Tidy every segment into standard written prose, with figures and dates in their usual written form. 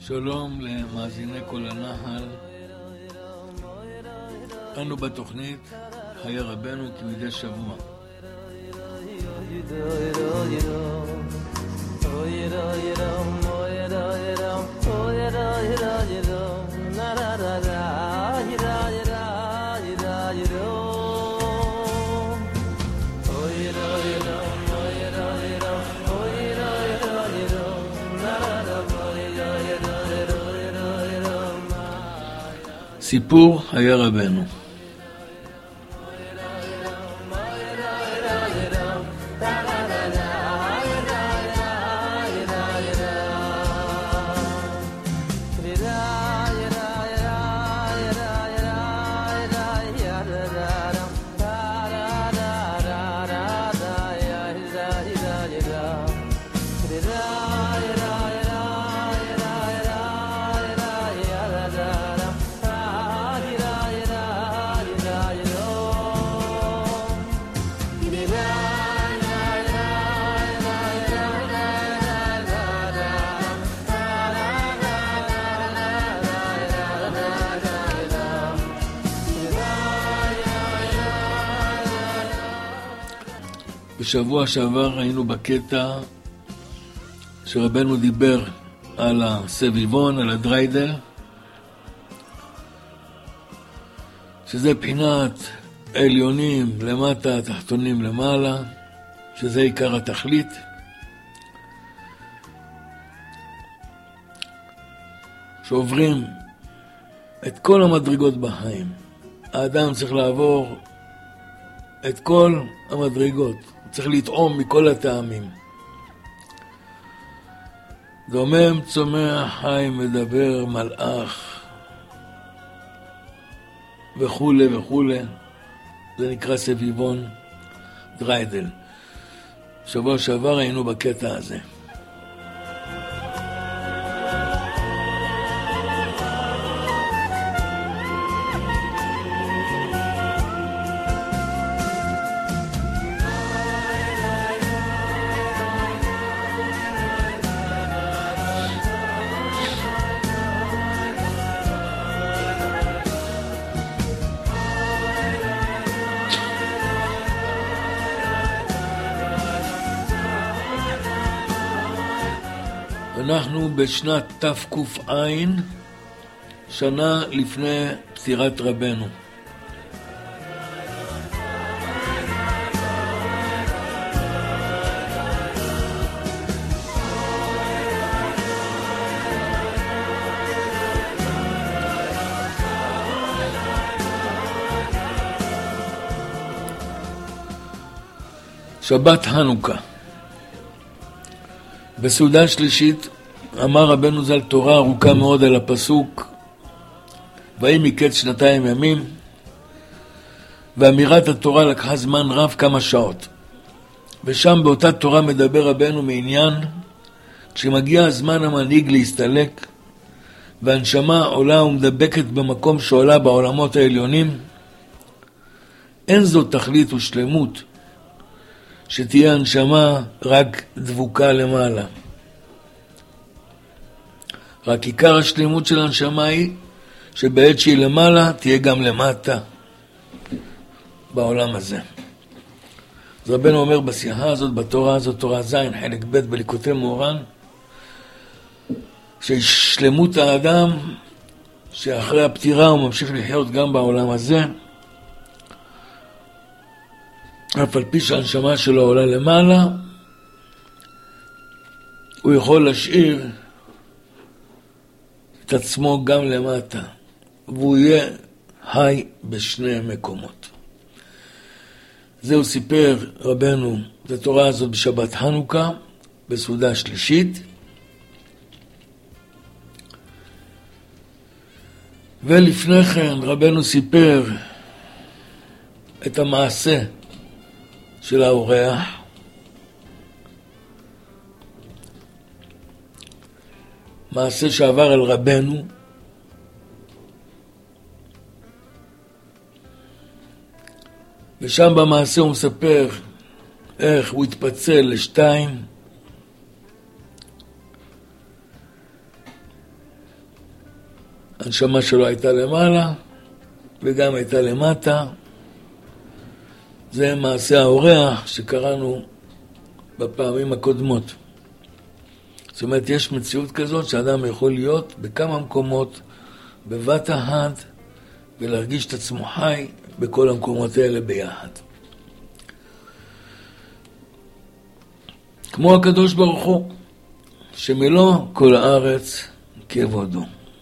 שלום למאזיני כל הנחל. אנו בתוכנית חיי רבנו כמדי שבוע. סיפור חיי רבנו. בשבוע שעבר היינו בקטע שרבנו דיבר על הסביבון, על הדריידל, שזה בחינת עליונים למטה, תחתונים למעלה, שזה עיקר התכלית. שעוברים את כל המדרגות בחיים. האדם צריך לעבור את כל המדרגות. צריך לטעום מכל הטעמים. דומם, צומח, חי, מדבר, מלאך, וכו' וכו'. זה נקרא סביבון דריידל. שבוע שעבר היינו בקטע הזה. אנחנו בשנת תק"ע, שנה לפני פטירת רבנו. שבת חנוכה. בסעודה שלישית אמר רבנו ז"ל תורה ארוכה מאוד על הפסוק ויהי מקץ 2 ימים, ואמירת התורה לקחה זמן רב, כמה שעות. ושם באותה תורה מדבר רבנו מעניין כשמגיע הזמן המנהיג להסתלק והנשמה עולה ומדבקת במקום שעולה בעולמות העליונים, אין זאת תכלית ושלמות שתהיה הנשמה רק דבוקה למעלה. רק עיקר השלמות של הנשמה היא שבעת שהיא למעלה תהיה גם למטה בעולם הזה. אז רבנו אומר בשיחה הזאת, בתורה הזאת, תורה ז' חלק ב' בליקוטי מוהר"ן, ששלמות האדם שאחרי הפטירה הוא ממשיך לחיות גם בעולם הזה, אף על פי שהנשמה שלו עולה למעלה, הוא יכול להשאיר את עצמו גם למטה, והוא יהיה חי בשני מקומות. זהו סיפר רבנו את התורה הזאת בשבת חנוכה, בסעודה שלישית. ולפני כן רבנו סיפר את המעשה של האורח, מעשה שעבר על רבנו, ושם במעשה הוא מספר איך הוא התפצל לשתיים, הנשמה שלו הייתה למעלה וגם הייתה למטה. זה מעשה האורח שקראנו בפעמים הקודמות. זאת אומרת, יש מציאות כזאת שאדם יכול להיות בכמה מקומות בבת אחת ולהרגיש את עצמו חי בכל המקומות האלה ביחד. כמו הקדוש ברוך הוא, שמלוא כל הארץ כבודו.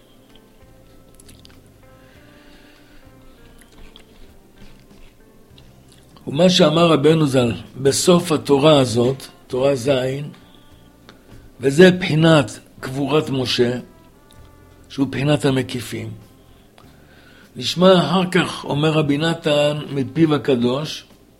ומה שאמר רבנו ז"ל בסוף התורה הזאת, תורה ז', וזה בחינת קבורת משה, שהוא בחינת המקיפים. נשמע אחר כך, אומר רבי נתן מפיו הקדוש,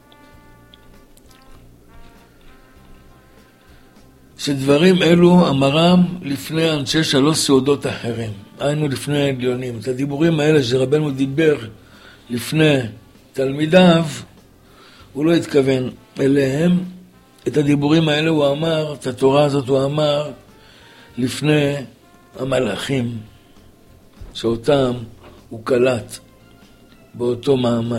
שדברים אלו אמרם לפני אנשי 3 סעודות אחרים, היינו לפני העליונים. את הדיבורים האלה שרבנו דיבר לפני תלמידיו, הוא לא התכוון אליהם. את הדיבורים האלה הוא אמר, את התורה הזאת הוא אמר לפני המלאכים, שאותם הוא קלט באותו מעמד.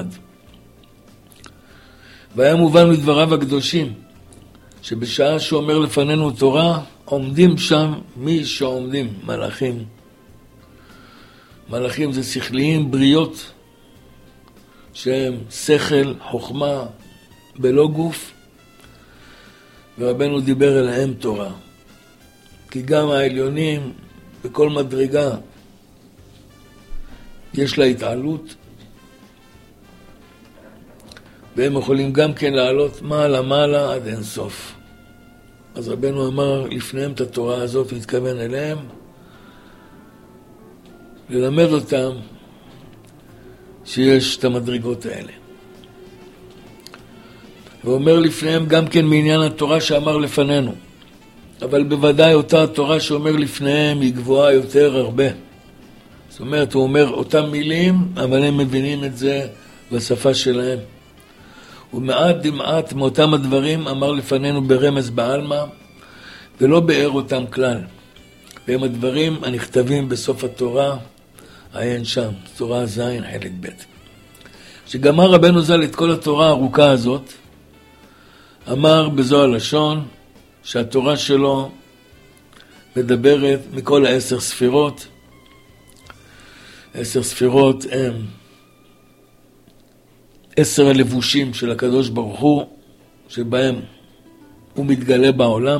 והיה מובן מדבריו הקדושים, שבשעה שהוא אומר לפנינו תורה, עומדים שם מי שעומדים, מלאכים. מלאכים זה שכליים, בריות, שהם שכל, חוכמה, בלא גוף, ורבנו דיבר אליהם תורה. כי גם העליונים, בכל מדרגה, יש לה התעלות, והם יכולים גם כן לעלות מעלה עד אין סוף. אז רבנו אמר לפניהם את התורה הזאת, מתכוון אליהם, ללמד אותם שיש את המדרגות האלה. ואומר לפניהם גם כן מעניין התורה שאמר לפנינו. אבל בוודאי אותה התורה שאומר לפניהם היא גבוהה יותר הרבה. זאת אומרת, הוא אומר אותם מילים, אבל הם מבינים את זה בשפה שלהם. ומעט דמעט מאותם הדברים אמר לפנינו ברמז בעלמא, ולא באר אותם כלל. והם הדברים הנכתבים בסוף התורה, עיין שם, תורה ז' חלק ב'. שגמר רבנו ז"ל את כל התורה הארוכה הזאת, אמר בזו הלשון שהתורה שלו מדברת מכל 10 ספירות. 10 ספירות הם 10 הלבושים של הקדוש ברוך הוא, שבהם הוא מתגלה בעולם,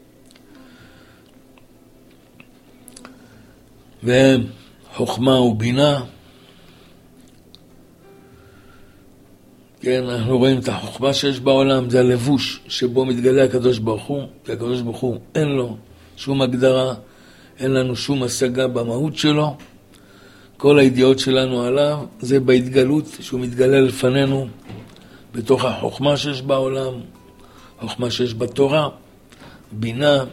והם חוכמה ובינה. כן, אנחנו רואים את החוכמה שיש בעולם, זה הלבוש שבו מתגלה הקדוש ברוך הוא, כי הקדוש ברוך הוא אין לו שום הגדרה, אין לנו שום השגה במהות שלו. כל הידיעות שלנו עליו זה בהתגלות שהוא מתגלה לפנינו בתוך החוכמה שיש בעולם, חוכמה שיש בתורה, בינה,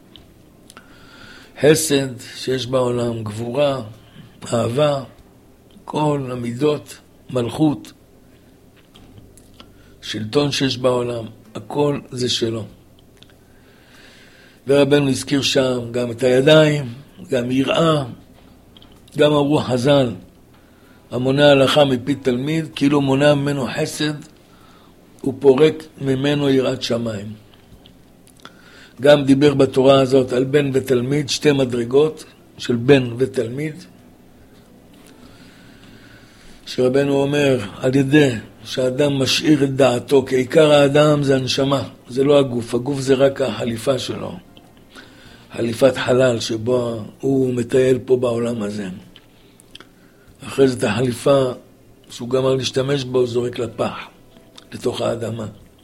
חסד שיש בעולם, גבורה, אהבה, כל המידות, מלכות, שלטון שיש בעולם, הכל זה שלו. ורבנו הזכיר שם גם את הידיים, גם יראה, גם אמרו חז"ל, המונע הלכה מפי תלמיד, כאילו מונע ממנו חסד, הוא פורק ממנו יראת שמיים. גם דיבר בתורה הזאת על בן ותלמיד, 2 מדרגות של בן ותלמיד, שרבנו אומר, על ידי שהאדם משאיר את דעתו, כי עיקר האדם זה הנשמה, זה לא הגוף, הגוף זה רק החליפה שלו, חליפת חלל שבו הוא מטייל פה בעולם הזה. אחרי זה את החליפה שהוא גמר להשתמש בו, הוא זורק לפח, לתוך האדמה.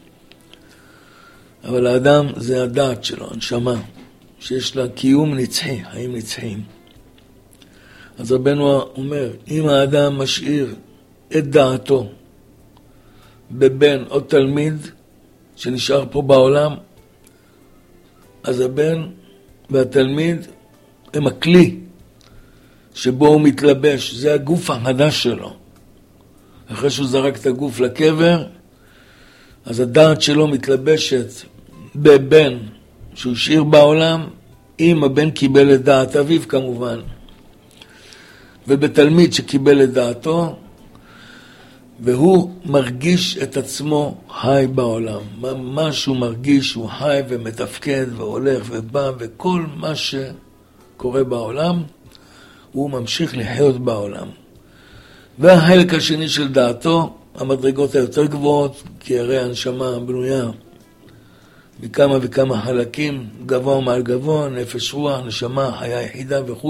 אבל האדם זה הדעת שלו, הנשמה, שיש לה קיום נצחי, חיים נצחיים. אז רבנו אומר, אם האדם משאיר את דעתו בבן או תלמיד שנשאר פה בעולם, אז הבן והתלמיד הם הכלי שבו הוא מתלבש, זה הגוף החדש שלו. אחרי שהוא זרק את הגוף לקבר, אז הדעת שלו מתלבשת בבן שהוא השאיר בעולם, אם הבן קיבל את דעת אביו כמובן. ובתלמיד שקיבל את דעתו, והוא מרגיש את עצמו חי בעולם. מה שהוא מרגיש, הוא חי ומתפקד והולך ובא, וכל מה שקורה בעולם, הוא ממשיך לחיות בעולם. והחלק השני של דעתו, המדרגות היותר גבוהות, כי הרי הנשמה בנויה מכמה וכמה חלקים, גבוה מעל גבוה, נפש רוח, נשמה, חיה יחידה וכו'.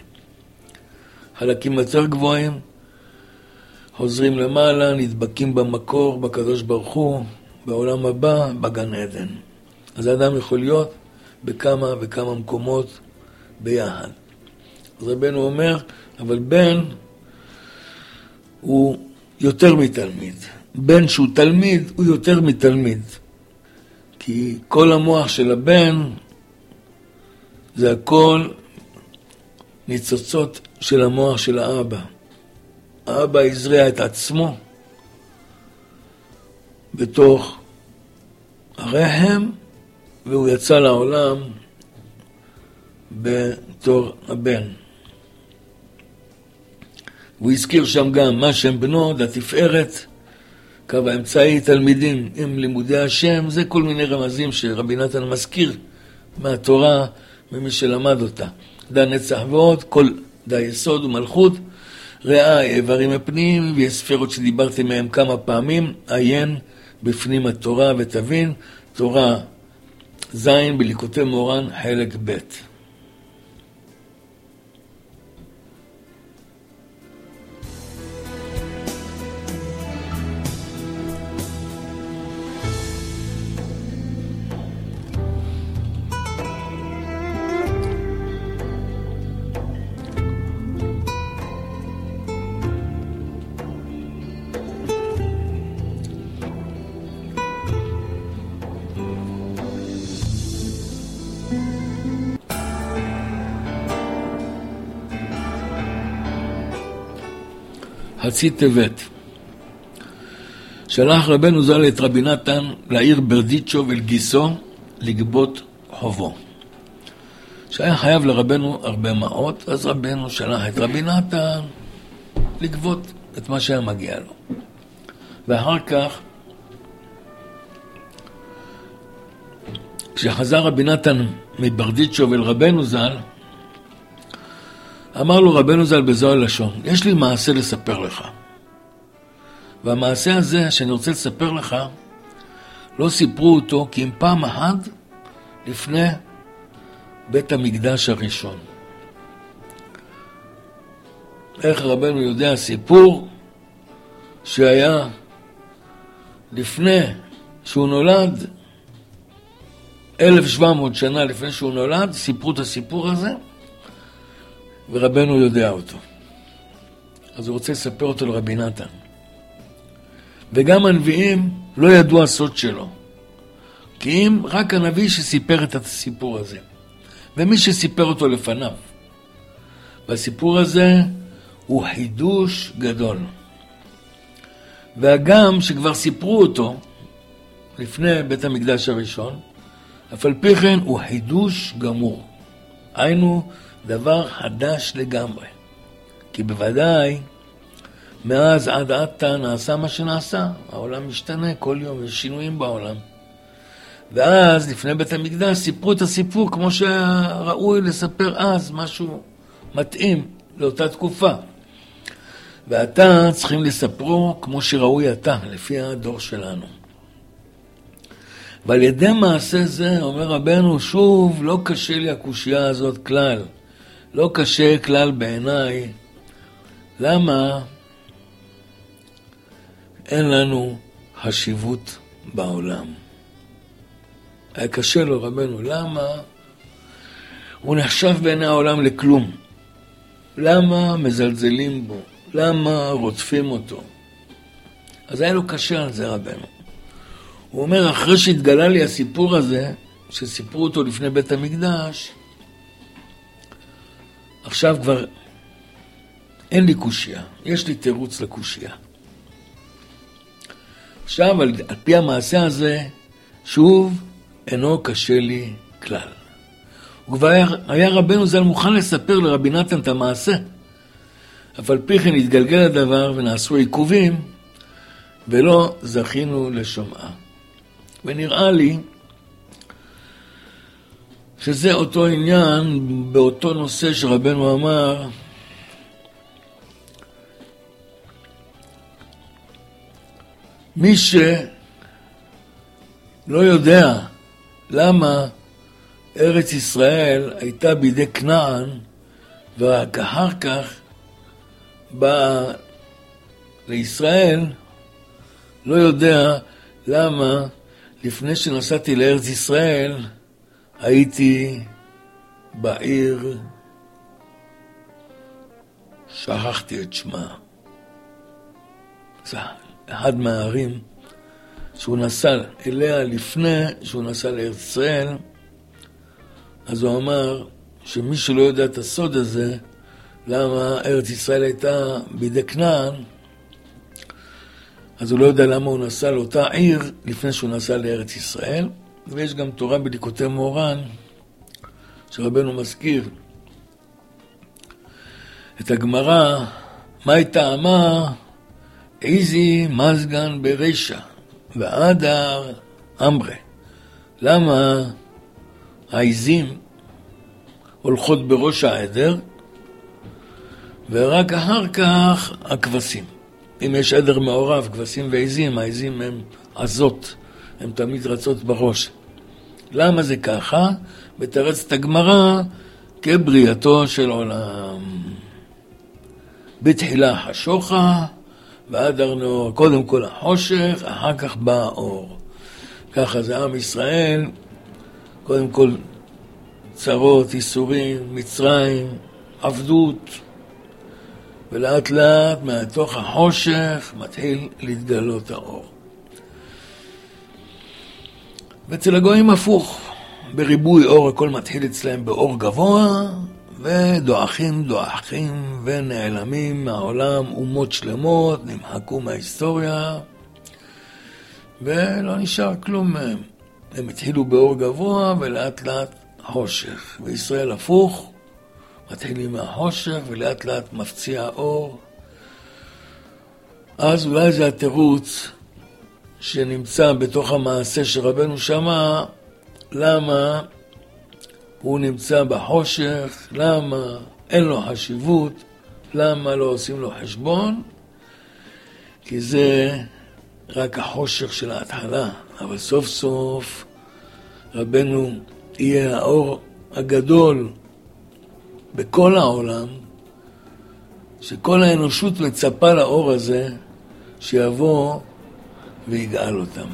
חלקים יותר גבוהים, חוזרים למעלה, נדבקים במקור, בקדוש ברוך הוא, בעולם הבא, בגן עדן. אז האדם יכול להיות בכמה וכמה מקומות ביחד. אז רבנו אומר, אבל בן הוא יותר מתלמיד. בן שהוא תלמיד הוא יותר מתלמיד. כי כל המוח של הבן זה הכל ניצוצות של המוח של האבא. האבא הזריע את עצמו בתוך הרחם, והוא יצא לעולם בתור הבן. הוא הזכיר שם גם מה שם בנו, לתפארת, קו האמצעי, תלמידים עם לימודי השם, זה כל מיני רמזים שרבי נתן מזכיר מהתורה ממי שלמד אותה. דע נצח ועוד, כל דע יסוד ומלכות, ראה איברים הפנים והספירות שדיברתי מהם כמה פעמים, עיין בפנים התורה ותבין, תורה זין בליקוטי מורן חלק ב'. חצי טבת. שלח רבנו ז"ל את רבי נתן לעיר ברדיצ'וב אל גיסו לגבות חובו. שהיה חייב לרבנו הרבה מעות, אז רבנו שלח את רבי נתן לגבות את מה שהיה מגיע לו. ואחר כך, כשחזר רבי נתן מברדיצ'וב אל רבנו ז"ל, אמר לו רבנו ז"ל בזוהר לשון, יש לי מעשה לספר לך. והמעשה הזה שאני רוצה לספר לך, לא סיפרו אותו כי אם פעם אחת לפני בית המקדש הראשון. איך רבנו יודע סיפור שהיה לפני שהוא נולד, 1700 שנה לפני שהוא נולד, סיפרו את הסיפור הזה, ורבנו יודע אותו. אז הוא רוצה לספר אותו לרבי נתן. וגם הנביאים לא ידעו הסוד שלו. כי אם רק הנביא שסיפר את הסיפור הזה. ומי שסיפר אותו לפניו. והסיפור הזה הוא חידוש גדול. והגם שכבר סיפרו אותו לפני בית המקדש הראשון, אף על פי כן הוא חידוש גמור. היינו דבר חדש לגמרי. כי בוודאי, מאז עד עתה נעשה מה שנעשה. העולם משתנה כל יום, יש שינויים בעולם. ואז, לפני בית המקדש, סיפרו את הסיפור כמו שראוי לספר אז, משהו מתאים לאותה תקופה. ועתה צריכים לספרו כמו שראוי אתה, לפי הדור שלנו. ועל ידי מעשה זה, אומר רבנו, שוב, לא קשה לי הקושייה הזאת כלל. לא קשה כלל בעיניי. למה אין לנו חשיבות בעולם? היה קשה לו רבנו, למה הוא נחשב בעיני העולם לכלום? למה מזלזלים בו? למה רודפים אותו? אז היה לו קשה על זה רבנו. הוא אומר, אחרי שהתגלה לי הסיפור הזה, שסיפרו אותו לפני בית המקדש, עכשיו כבר אין לי קושיה, יש לי תירוץ לקושיה. עכשיו, על פי המעשה הזה, שוב אינו קשה לי כלל. וכבר היה רבנו ז"ל מוכן לספר לרבי נתן את המעשה, אף על פי כן התגלגל הדבר ונעשו עיכובים, ולא זכינו לשומעה. ונראה לי שזה אותו עניין, באותו נושא שרבנו אמר, מי שלא יודע למה ארץ ישראל הייתה בידי כנען, ורק אחר כך בא לישראל, לא יודע למה לפני שנסעתי לארץ ישראל הייתי בעיר, שכחתי את שמה. זה אחד מהערים שהוא נסע אליה לפני שהוא נסע לארץ ישראל. אז הוא אמר שמי שלא יודע את הסוד הזה, למה ארץ ישראל הייתה בידי כנען, אז הוא לא יודע למה הוא נסע לאותה עיר לפני שהוא נסע לארץ ישראל. ויש גם תורה בליקוטי מורן, שרבנו מזכיר את הגמרא, מה הייתה אמר, איזי מזגן ברשע, ועדר אמרה. למה העיזים הולכות בראש העדר, ורק אחר כך הכבשים. אם יש עדר מעורב, כבשים ועיזים, העיזים הם עזות, הן תמיד רצות בראש. למה זה ככה? בתרץ את הגמרא כבריאתו של עולם. בתחילה חשוכה, ועדר נאור, קודם כל החושך, אחר כך בא האור. ככה זה עם ישראל, קודם כל צרות, איסורים, מצרים, עבדות, ולאט לאט מהתוך החושך מתחיל להתגלות האור. ואצל הגויים הפוך, בריבוי אור הכל מתחיל אצלהם באור גבוה, ודועכים ונעלמים מהעולם, אומות שלמות נמחקו מההיסטוריה, ולא נשאר כלום מהם. הם התחילו באור גבוה ולאט לאט חושך. וישראל הפוך, מתחילים מהחושך ולאט לאט מפציע האור. אז אולי זה התירוץ שנמצא בתוך המעשה שרבנו שמע, למה הוא נמצא בחושך, למה אין לו חשיבות, למה לא עושים לו חשבון, כי זה רק החושך של ההתחלה, אבל סוף סוף רבנו יהיה האור הגדול בכל העולם, שכל האנושות מצפה לאור הזה שיבוא ויגאל אותם.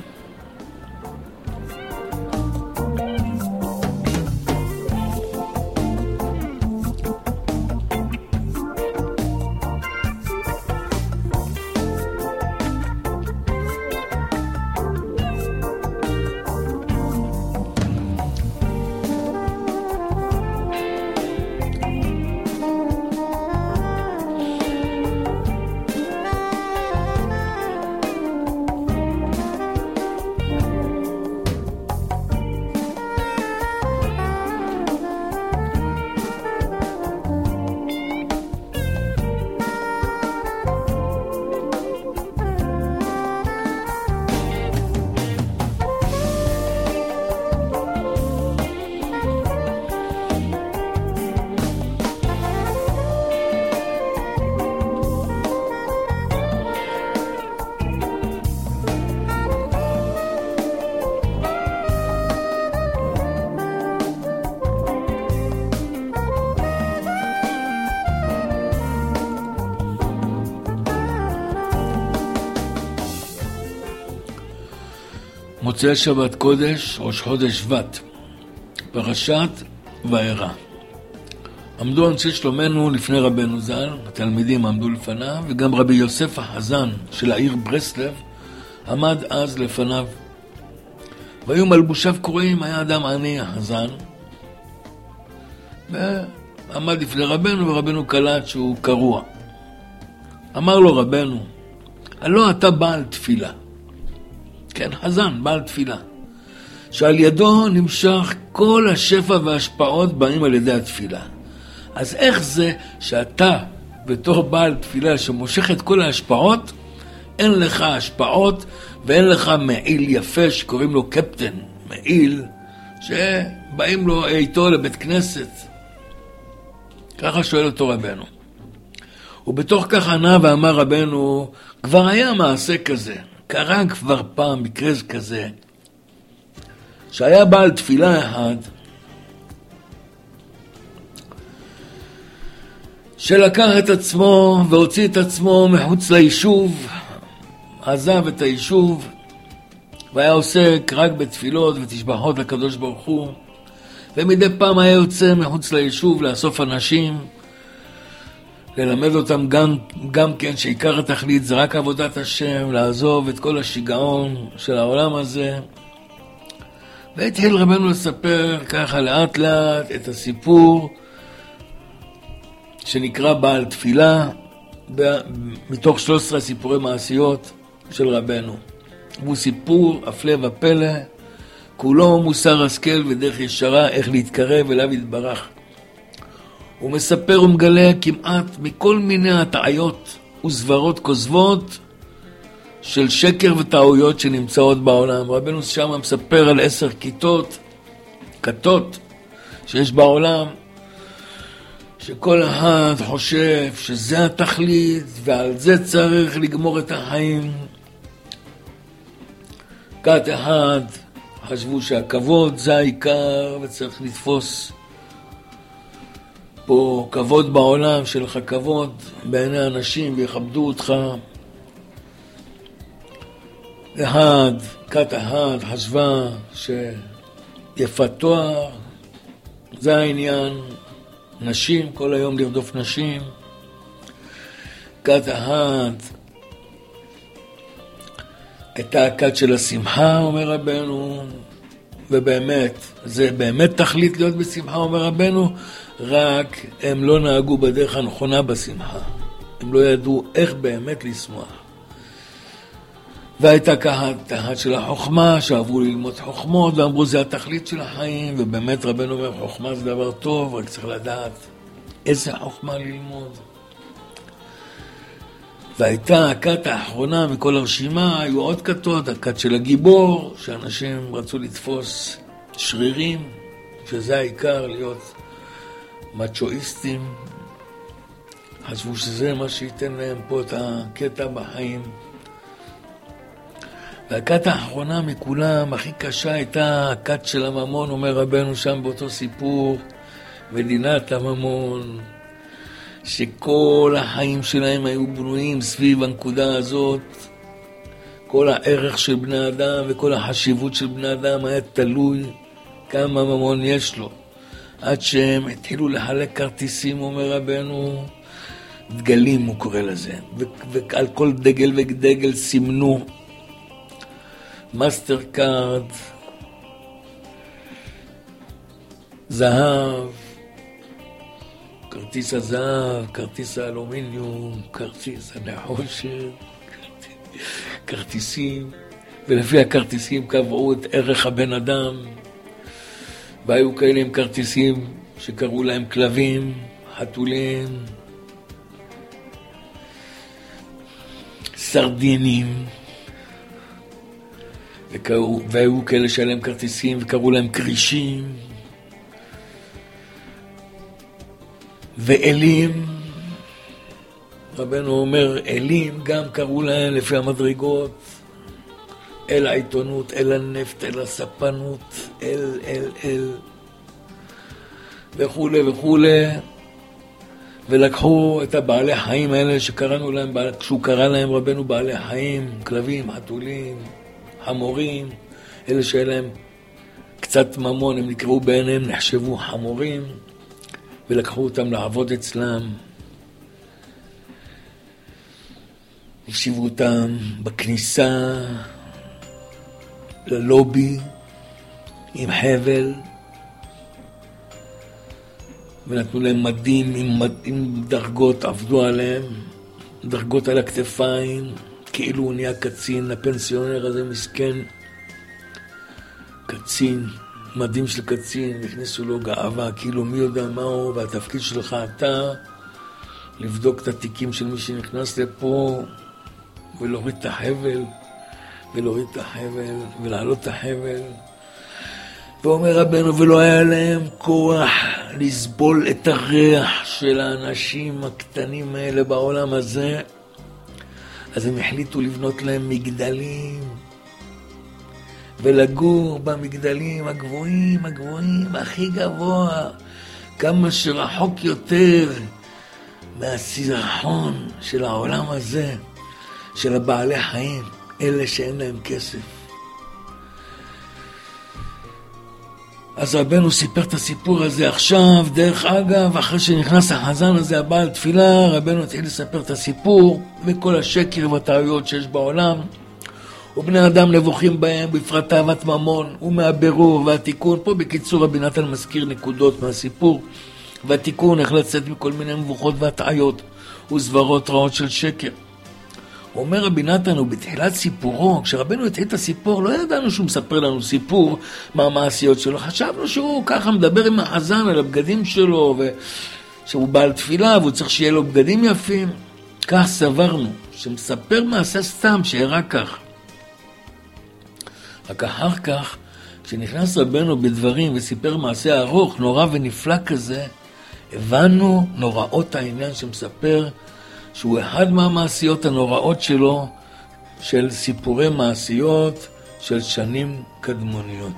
מוצאי שבת קודש, ראש חודש שבט, פרשת וארא. עמדו אנשי שלומנו לפני רבנו ז"ל, התלמידים עמדו לפניו, וגם רבי יוסף החזן של העיר ברסלב עמד אז לפניו. והיו מלבושיו קרועים, היה אדם עני החזן, ועמד לפני רבנו, ורבנו קלט שהוא קרוע. אמר לו רבנו, הלא אתה בעל תפילה. כן, חזן, בעל תפילה. שעל ידו נמשך כל השפע וההשפעות באים על ידי התפילה. אז איך זה שאתה בתור בעל תפילה שמושך את כל ההשפעות, אין לך השפעות ואין לך מעיל יפה שקוראים לו קפטן, מעיל שבאים לו איתו לבית כנסת. ככה שואל אותו רבנו. ובתוך כך ענה ואמר רבנו, כבר היה מעשה כזה, קרה כבר פעם מקרה כזה, שהיה בעל תפילה אחד, שלקח את עצמו והוציא את עצמו מחוץ ליישוב, עזב את היישוב, והיה עוסק רק בתפילות ותשבחות לקדוש ברוך הוא, ומדי פעם היה יוצא מחוץ ליישוב לאסוף אנשים, ללמד אותם גם כן שעיקר התכלית זה רק עבודת השם, לעזוב את כל השיגעון של העולם הזה. והתחיל רבנו לספר ככה לאט לאט את הסיפור שנקרא בעל תפילה, מתוך 13 סיפורי מעשיות של רבנו. הוא סיפור הפלא ופלא, כולו מוסר השכל ודרך ישרה איך להתקרב אליו יתברך. הוא מספר ומגלה כמעט מכל מיני הטעיות וסברות כוזבות של שקר וטעויות שנמצאות בעולם. רבנו שם מספר על 10 כתות שיש בעולם, שכל אחד חושב שזה התכלית ועל זה צריך לגמור את החיים. כת אחד חשבו שהכבוד זה העיקר וצריך לתפוס פה כבוד בעולם, שלך כבוד בעיני אנשים ויכבדו אותך. כת אחד חשבה שיפת תואר זה העניין, נשים, כל היום לרדוף נשים. כת אחד הייתה הכת של השמחה, אומר רבנו, ובאמת, זה באמת תכלית להיות בשמחה, אומר רבנו, רק הם לא נהגו בדרך הנכונה בשמחה. הם לא ידעו איך באמת לשמוח. והייתה כת של החוכמה, שעברו ללמוד חוכמות, ואמרו זה התכלית של החיים, ובאמת רבנו אומר, חוכמה זה דבר טוב, רק צריך לדעת איזה חוכמה ללמוד. והייתה הכת האחרונה מכל הרשימה, היו עוד כתות, הכת של הגיבור, שאנשים רצו לתפוס שרירים, שזה העיקר להיות מצ'ואיסטים, חשבו שזה מה שייתן להם פה את הקטע בחיים. והכת האחרונה מכולם, הכי קשה, הייתה הכת של הממון, אומר רבנו שם באותו סיפור, מדינת הממון, שכל החיים שלהם היו בנויים סביב הנקודה הזאת, כל הערך של בני אדם וכל החשיבות של בני אדם היה תלוי כמה ממון יש לו. עד שהם התחילו לחלק כרטיסים, אומר רבנו, דגלים הוא קורא לזה, ועל כל דגל ודגל סימנו מאסטר קארד, זהב, כרטיס הזהב, כרטיס האלומיניום, כרטיס הנחושת, כרטיסים, ולפי הכרטיסים קבעו את ערך הבן אדם, והיו כאלה עם כרטיסים שקראו להם כלבים, חתולים, סרדינים, והיו כאלה שעליהם כרטיסים וקראו להם קרישים, ואלים, רבנו אומר, אלים גם קראו להם לפי המדרגות, אל העיתונות, אל הנפט, אל הספנות, אל, וכו' וכו'. ולקחו את הבעלי חיים האלה שקראנו להם, כשהוא קרא להם רבנו בעלי חיים, כלבים, חתולים, חמורים, אלה שהיה להם קצת ממון, הם נקראו בעיניהם, נחשבו חמורים, ולקחו אותם לעבוד אצלם. הושיבו אותם בכניסה ללובי עם חבל, ונתנו להם מדים עם דרגות, עבדו עליהם, דרגות על הכתפיים, כאילו הוא נהיה קצין, הפנסיונר הזה מסכן, קצין, מדים של קצין, נכנסו לו גאווה, כאילו מי יודע מה הוא, והתפקיד שלך אתה לבדוק את התיקים של מי שנכנס לפה, ולהוריד את החבל, ולהעלות את החבל. ואומר רבנו, ולא היה להם כוח לסבול את הריח של האנשים הקטנים האלה בעולם הזה, אז הם החליטו לבנות להם מגדלים, ולגור במגדלים הגבוהים, הכי גבוה, כמה שרחוק יותר מהסירחון של העולם הזה, של הבעלי חיים, אלה שאין להם כסף. אז רבנו סיפר את הסיפור הזה עכשיו, דרך אגב, אחרי שנכנס החזן הזה, הבעל תפילה, רבנו התחיל לספר את הסיפור, וכל השקר והטעויות שיש בעולם, ובני אדם נבוכים בהם, בפרט תאוות ממון, ומהבירור והתיקון. פה בקיצור רבי נתן מזכיר נקודות מהסיפור, והתיקון איך לצאת מכל מיני מבוכות והטעויות, וסברות רעות של שקר. אומר רבי נתן, הוא בתחילת סיפורו, כשרבנו התחיל את הסיפור, לא ידענו שהוא מספר לנו סיפור מה המעשיות שלו. חשבנו שהוא ככה מדבר עם החזן על הבגדים שלו, ושהוא בעל תפילה, והוא צריך שיהיה לו בגדים יפים. כך סברנו, שמספר מעשה סתם, שהראה כך. רק אחר כך, כשנכנס רבנו בדברים וסיפר מעשה ארוך, נורא ונפלא כזה, הבנו נוראות העניין שמספר, שהוא אחד מהמעשיות הנוראות שלו, של סיפורי מעשיות של שנים קדמוניות.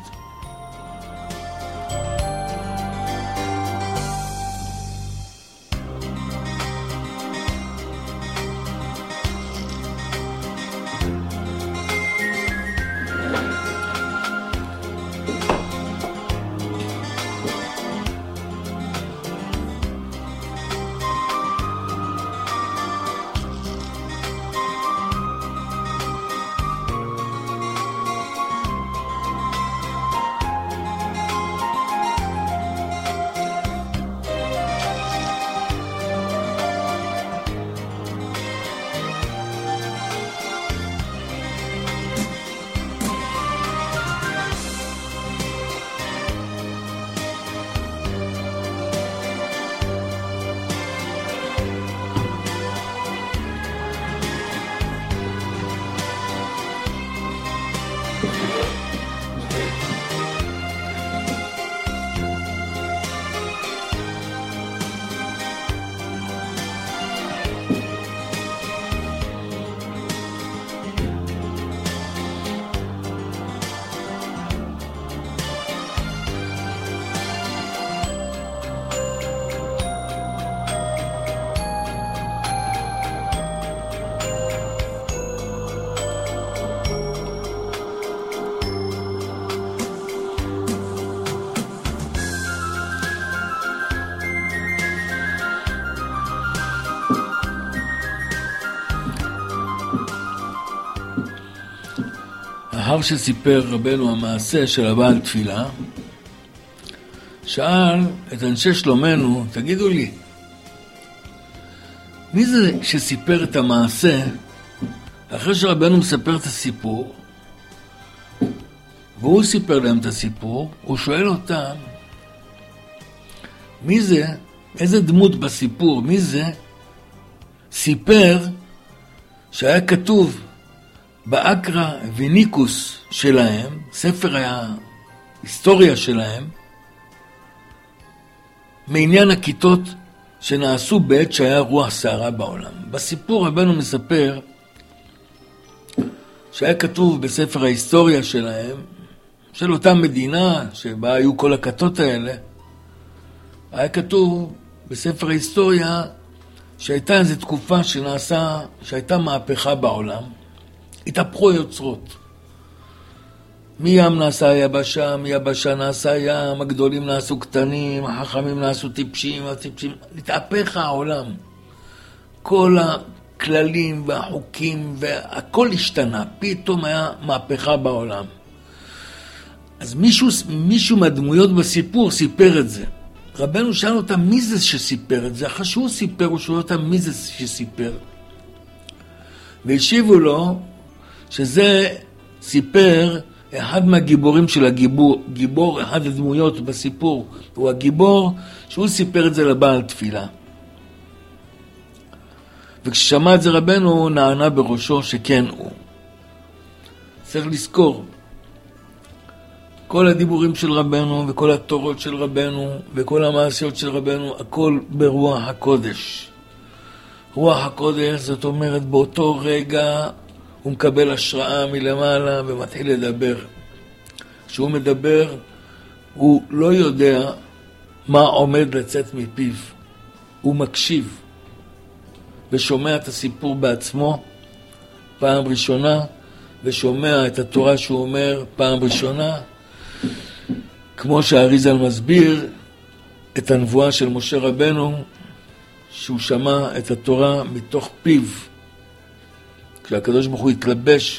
לאחר שסיפר רבנו המעשה של הבעל תפילה, שאל את אנשי שלומנו, תגידו לי, מי זה שסיפר את המעשה אחרי שרבנו מספר את הסיפור, והוא סיפר להם את הסיפור, הוא שואל אותם, מי זה, איזה דמות בסיפור, מי זה סיפר שהיה כתוב באקרא וניקוס שלהם, ספר ההיסטוריה שלהם, מעניין הכיתות שנעשו בעת שהיה רוח סערה בעולם. בסיפור רבנו מספר שהיה כתוב בספר ההיסטוריה שלהם, של אותה מדינה שבה היו כל הכתות האלה, היה כתוב בספר ההיסטוריה שהייתה איזו תקופה שהייתה מהפכה בעולם, התהפכו יוצרות. מים נעשה יבשה, מיבשה נעשה ים, הגדולים נעשו קטנים, החכמים נעשו טיפשים, התהפך העולם. כל הכללים והחוקים והכל השתנה, פתאום היה מהפכה בעולם. אז מישהו מהדמויות בסיפור סיפר את זה. רבנו שאל אותם מי זה שסיפר את זה, אחרי שהוא סיפר הוא שואל אותם מי זה שסיפר. והשיבו לו שזה סיפר אחד מהגיבורים של הגיבור, אחד הדמויות בסיפור, הוא הגיבור שהוא סיפר את זה לבעל תפילה. וכששמע את זה רבנו, הוא נענה בראשו שכן הוא. צריך לזכור, כל הדיבורים של רבנו וכל התורות של רבנו וכל המעשיות של רבנו, הכל ברוח הקודש. רוח הקודש, זאת אומרת, באותו רגע הוא מקבל השראה מלמעלה ומתחיל לדבר. כשהוא מדבר, הוא לא יודע מה עומד לצאת מפיו. הוא מקשיב ושומע את הסיפור בעצמו פעם ראשונה, ושומע את התורה שהוא אומר פעם ראשונה, כמו שהאריז"ל מסביר את הנבואה של משה רבנו, שהוא שמע את התורה מתוך פיו. כשהקדוש ברוך הוא התלבש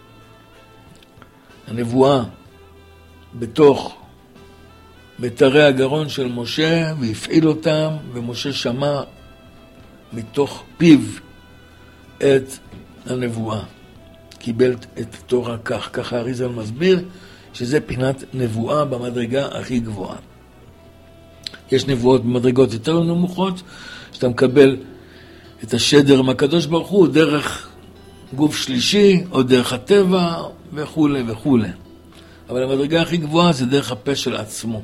הנבואה בתוך מיתרי הגרון של משה והפעיל אותם, ומשה שמע מתוך פיו את הנבואה. קיבל את התורה כך. ככה האריז"ל מסביר שזה פינת נבואה במדרגה הכי גבוהה. יש נבואות במדרגות יותר נמוכות, שאתה מקבל את השדר מהקדוש ברוך הוא דרך גוף שלישי או דרך הטבע וכו' וכו'. אבל המדרגה הכי גבוהה זה דרך הפה של עצמו.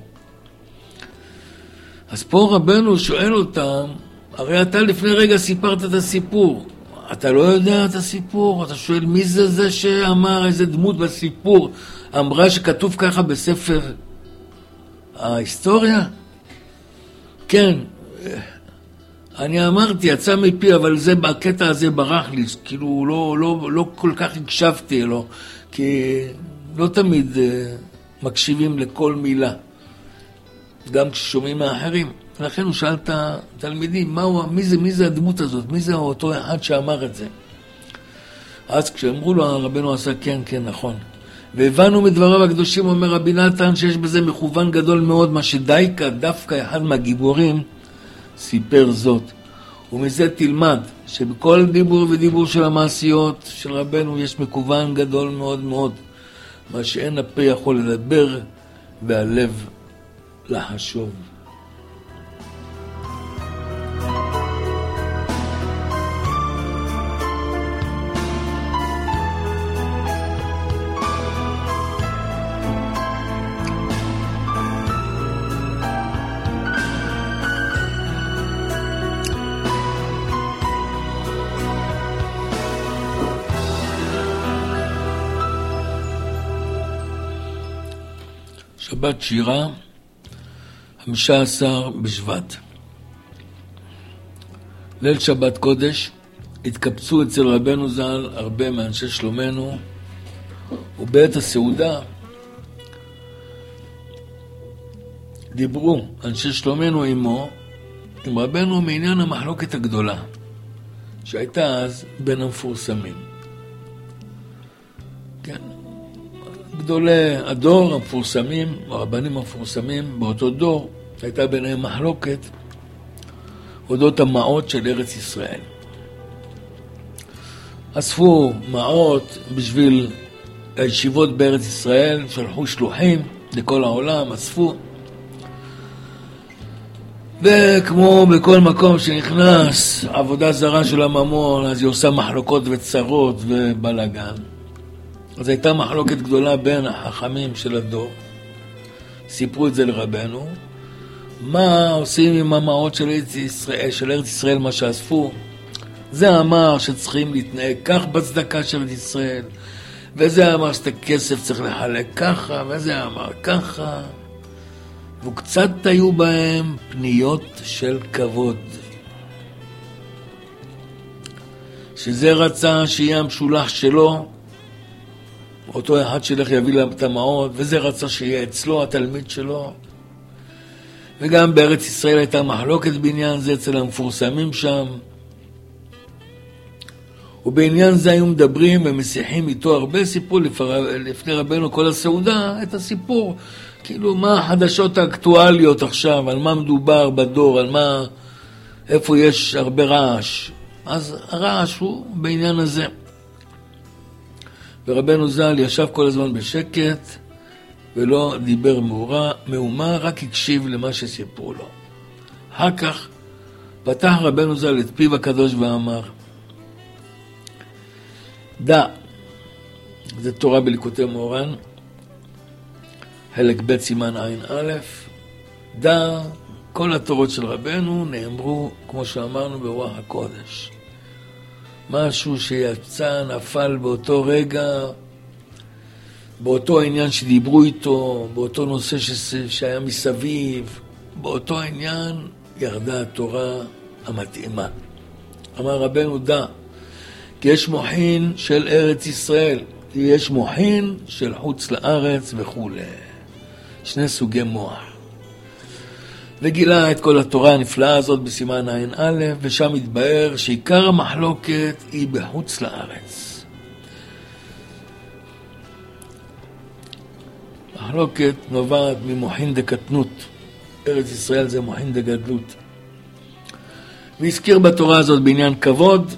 אז פה רבנו שואל אותם, הרי אתה לפני רגע סיפרת את הסיפור. אתה לא יודע את הסיפור? אתה שואל מי זה שאמר, איזה דמות בסיפור אמרה שכתוב ככה בספר ההיסטוריה? כן, אני אמרתי, יצא מפי, אבל זה, בקטע הזה ברח לי, כאילו לא כל כך הקשבתי לו, כי לא תמיד מקשיבים לכל מילה, גם כששומעים מאחרים. ולכן הוא שאל את התלמידים, מי זה הדמות הזאת? מי זה אותו אחד שאמר את זה? אז כשאמרו לו, הרבנו עשה כן, נכון. והבנו מדבריו הקדושים, אומר רבי נתן, שיש בזה מכוון גדול מאוד, מה שדייקה, דווקא אחד מהגיבורים, סיפר זאת. ומזה תלמד, שבכל דיבור ודיבור של המעשיות של רבנו, יש מכוון גדול מאוד מאוד, מה שאין הפה יכול לדבר, והלב לחשוב. שבת שירה, 15 בשבט. ליל שבת קודש התקבצו אצל רבנו ז"ל הרבה מאנשי שלומנו, ובעת הסעודה דיברו אנשי שלומנו עם רבנו מעניין המחלוקת הגדולה שהייתה אז בין המפורסמים. כן, גדולי הדור המפורסמים, הרבנים המפורסמים באותו דור, הייתה ביניהם מחלוקת אודות המעות של ארץ ישראל. אספו מעות בשביל הישיבות בארץ ישראל, שלחו שלוחים לכל העולם, אספו. וכמו בכל מקום שנכנס עבודה זרה של הממון, אז היא עושה מחלוקות וצרות ובלגן. אז הייתה מחלוקת גדולה בין החכמים של הדור. סיפרו את זה לרבנו. מה עושים עם המעות של ארץ ישראל, מה שאספו? זה אמר שצריכים להתנהג כך בצדקה של ארץ ישראל, וזה אמר שאת הכסף צריך לחלק ככה, וזה אמר ככה. וקצת היו בהם פניות של כבוד. שזה רצה שיהיה המשולח שלו, אותו אחד שלך יביא לה את המעות, וזה רצה שיהיה אצלו התלמיד שלו. וגם בארץ ישראל הייתה מחלוקת בעניין זה אצל המפורסמים שם. ובעניין זה היו מדברים ומשיחים איתו הרבה סיפור לפני רבנו כל הסעודה, את הסיפור. כאילו מה החדשות האקטואליות עכשיו, על מה מדובר בדור, על מה, איפה יש הרבה רעש. אז הרעש הוא בעניין הזה. ורבנו ז"ל ישב כל הזמן בשקט, ולא דיבר מאומה, רק הקשיב למה שסיפרו לו. אחר כך פתח רבנו ז"ל את פיו הקדוש ואמר, דע, זה תורה בליקוטי מורן, חלק ב' סימן עין א', דע, כל התורות של רבנו נאמרו, כמו שאמרנו, ברוח הקודש. משהו שיצא, נפל באותו רגע, באותו העניין שדיברו איתו, באותו נושא שהיה מסביב, באותו העניין ירדה התורה המתאימה. אמר רבנו דע, כי יש מוחין של ארץ ישראל, כי יש מוחין של חוץ לארץ וכו'. שני סוגי מוח. וגילה את כל התורה הנפלאה הזאת בסימן עין א', ושם התבאר שעיקר המחלוקת היא בחוץ לארץ. מחלוקת נובעת ממוחין דקטנות. ארץ ישראל זה מוחין דגדלות. והזכיר בתורה הזאת בעניין כבוד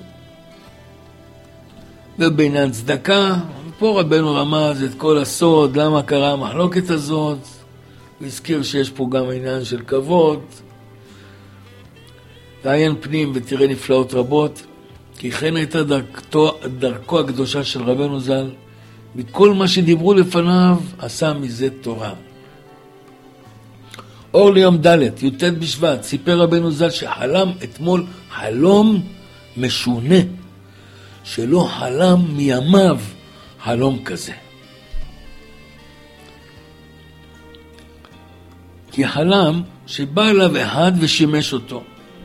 ובעניין צדקה. פה רבנו רמז את כל הסוד, למה קרה המחלוקת הזאת. והזכיר שיש פה גם עניין של כבוד. תעיין פנים ותראה נפלאות רבות, כי כן הייתה דרכו הקדושה של רבנו ז"ל, מכל מה שדיברו לפניו עשה מזה תורה. אור ליום ד' י"ט בשבט, סיפר רבנו ז"ל שחלם אתמול חלום משונה, שלא חלם מימיו חלום כזה. כי חלם שבא אליו אחד ושימש אותו.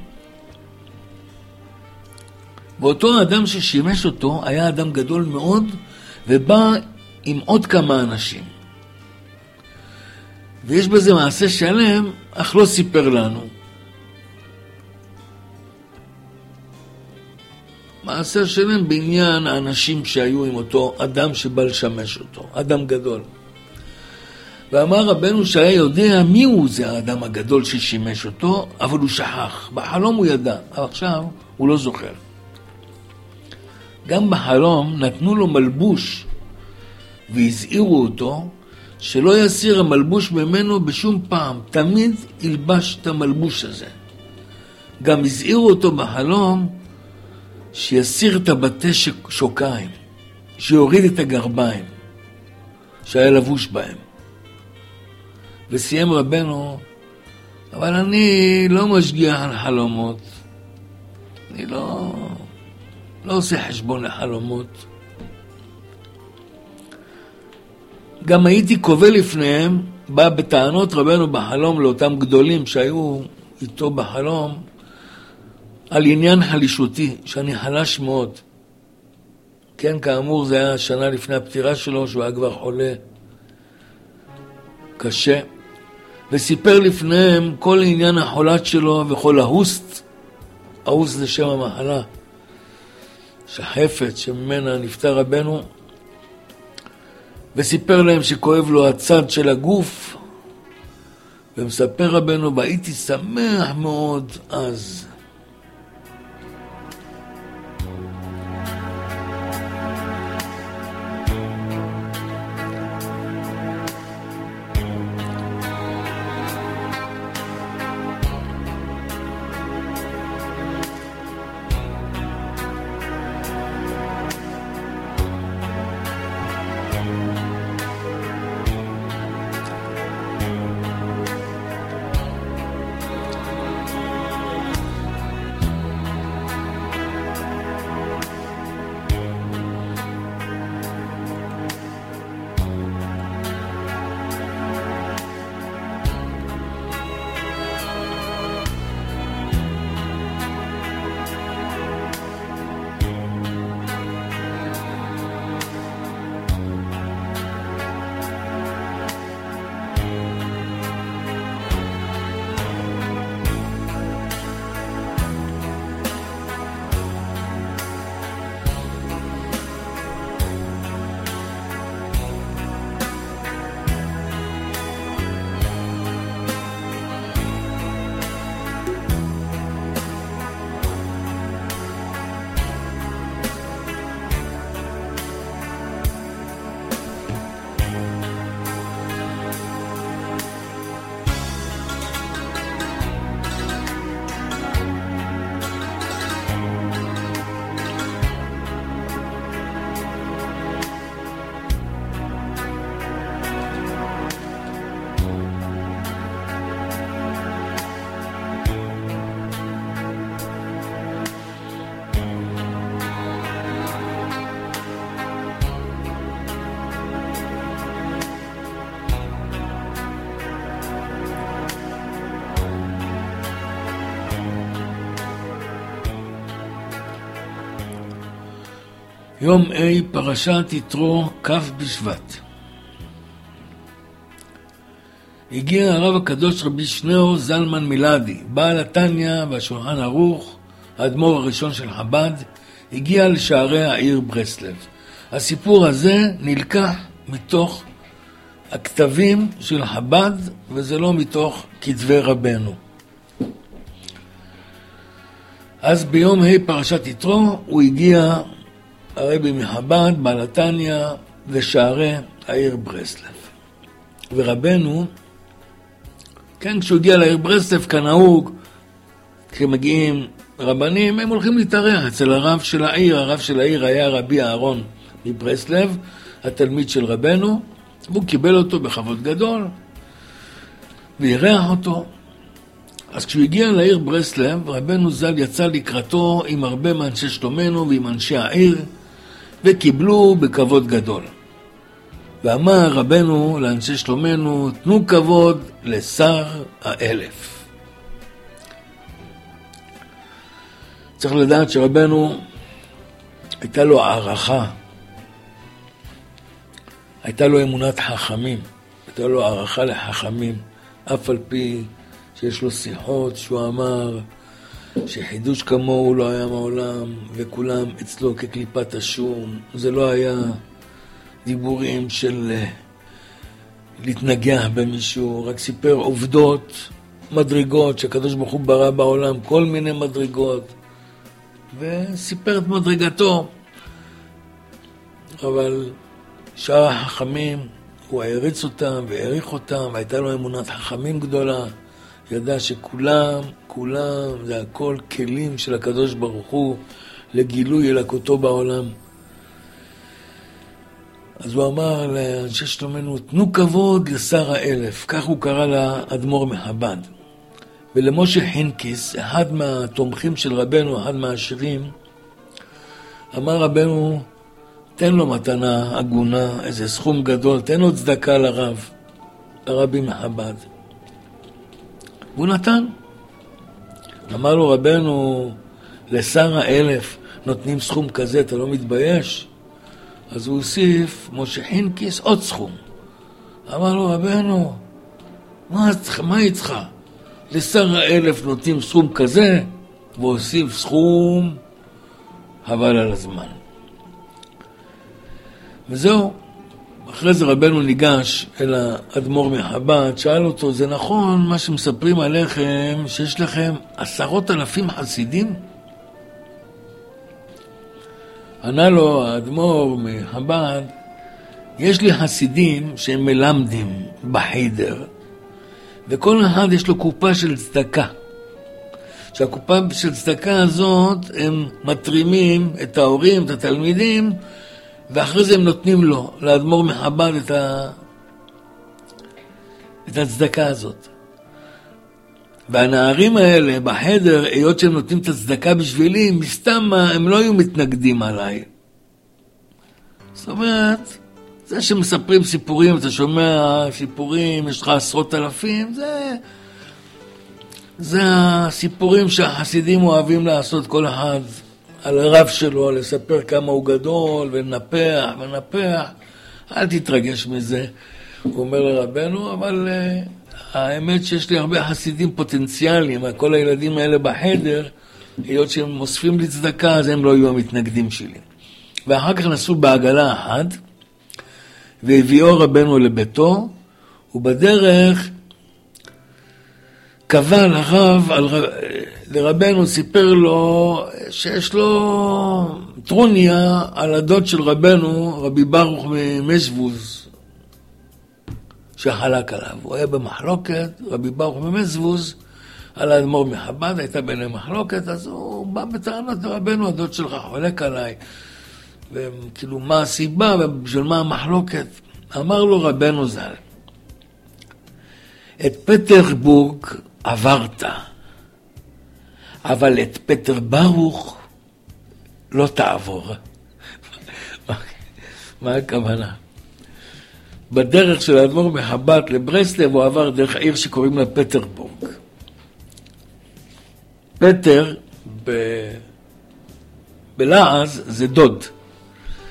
ואותו האדם ששימש אותו היה אדם גדול מאוד, ובא עם עוד כמה אנשים. ויש בזה מעשה שלם, אך לא סיפר לנו. מעשה שלם בעניין האנשים שהיו עם אותו אדם שבא לשמש אותו, אדם גדול. ואמר רבנו שהיה יודע מי הוא זה האדם הגדול ששימש אותו, אבל הוא שכח. בחלום הוא ידע, אבל עכשיו הוא לא זוכר. גם בחלום נתנו לו מלבוש והזהירו אותו שלא יסיר המלבוש ממנו בשום פעם, תמיד ילבש את המלבוש הזה. גם הזהירו אותו בחלום שיסיר את הבתי שוקיים, שיוריד את הגרביים שהיה לבוש בהם. וסיים רבנו, אבל אני לא משגיח על חלומות, אני לא עושה חשבון לחלומות. גם הייתי קובע לפניהם, בא בטענות רבנו בחלום לאותם גדולים שהיו איתו בחלום, על עניין חלישותי, שאני חלש מאוד. כן, כאמור, זה היה שנה לפני הפטירה שלו, שהוא היה כבר חולה קשה. וסיפר לפניהם כל עניין החולת שלו וכל ההוסט. ההוסט זה שם המחלה. שחפת שממנה נפטר רבנו. וסיפר להם שכואב לו הצד של הגוף. ומספר רבנו, והייתי שמח מאוד אז. יום A, פרשת יתרו, כ' בשבט. הגיע הרב הקדוש רבי שניאור זלמן מילדי, בעל התניא והשולחן ערוך, האדמו"ר הראשון של חב"ד, הגיע לשערי העיר ברסלב. הסיפור הזה נלקח מתוך הכתבים של חב"ד, וזה לא מתוך כתבי רבנו. אז ביום ה' פרשת יתרו הוא הגיע הרבי מחב"ד, בעל התניא, לשערי העיר ברסלב. ורבנו, כן, כשהוא הגיע לעיר ברסלב, כנהוג, כשמגיעים רבנים, הם הולכים להתארח אצל הרב של העיר. הרב של העיר היה רבי אהרון מברסלב, התלמיד של רבנו, והוא קיבל אותו בכבוד גדול, והירח אותו. אז כשהוא הגיע לעיר ברסלב, רבנו ז"ל יצא לקראתו עם הרבה מאנשי שלומנו ועם אנשי העיר, וקיבלו בכבוד גדול. ואמר רבנו לאנשי שלומנו, תנו כבוד לשר האלף. צריך לדעת שרבנו הייתה לו הערכה, הייתה לו אמונת חכמים, הייתה לו הערכה לחכמים, אף על פי שיש לו שיחות שהוא אמר שחידוש כמוהו לא היה מעולם, וכולם אצלו כקליפת השום. זה לא היה דיבורים של להתנגח במישהו, רק סיפר עובדות, מדרגות שהקדוש ברוך הוא ברא בעולם, כל מיני מדרגות, וסיפר את מדרגתו. אבל שאר החכמים, הוא העריץ אותם והעריך אותם, והייתה לו אמונת חכמים גדולה. ידע שכולם, זה הכל כלים של הקדוש ברוך הוא לגילוי אלוקותו בעולם. אז הוא אמר לאנשי שלומנו, תנו כבוד לשר האלף, כך הוא קרא לאדמו"ר מחב"ד. ולמשה חינקיס, אחד מהתומכים של רבנו, אחד מהעשירים, אמר רבנו, תן לו מתנה הגונה, איזה סכום גדול, תן לו צדקה לרבי מחב"ד. והוא נתן. אמר לו רבנו, לשר האלף נותנים סכום כזה, אתה לא מתבייש? אז הוא הוסיף, משה חינקיס, עוד סכום. אמר לו רבנו, מה היא צריכה? לשר האלף נותנים סכום כזה, והוסיף סכום, חבל על הזמן. וזהו. אחרי זה רבנו ניגש אל האדמו"ר מחב"ד, שאל אותו, זה נכון מה שמספרים עליכם, שיש לכם 10,000 חסידים? ענה לו האדמו"ר מחב"ד, יש לי חסידים שהם מלמדים בחדר, וכל אחד יש לו קופה של צדקה. שהקופה של צדקה הזאת, הם מטרימים את ההורים, את התלמידים, ואחרי זה הם נותנים לו, לאדמו"ר מחב"ד, את הצדקה הזאת. והנערים האלה בחדר, היות שהם נותנים את הצדקה בשבילי, מסתם הם לא היו מתנגדים עליי. זאת אומרת, זה שמספרים סיפורים, אתה שומע סיפורים, יש לך 10,000, זה הסיפורים שהחסידים אוהבים לעשות, כל אחד על הרב שלו, לספר כמה הוא גדול, ונפח. אל תתרגש מזה, הוא אומר לרבנו, אבל האמת שיש לי הרבה חסידים פוטנציאליים, כל הילדים האלה בחדר, היות שהם מוספים לי צדקה, אז הם לא יהיו המתנגדים שלי. ואחר כך נסעו בעגלה אחת, והביאו רבנו לביתו, ובדרך קבע לרבנו, סיפר לו שיש לו טרוניה על הדוד של רבנו, רבי ברוך ממזבוז, שחלק עליו. הוא היה במחלוקת, רבי ברוך ממזבוז, על האדמו"ר מחב"ד, הייתה ביניהם מחלוקת, אז הוא בא בטענות לרבנו, הדוד שלך חולק עליי, וכאילו מה הסיבה ובשביל מה המחלוקת? אמר לו רבנו ז"ל, את פטרבורג עברת, אבל את פטר ברוך לא תעבור. מה הכוונה? בדרך של האדמו"ר מחב"ד לברסלב הוא עבר דרך העיר שקוראים לה פטרבורג. פטר בלעז זה דוד.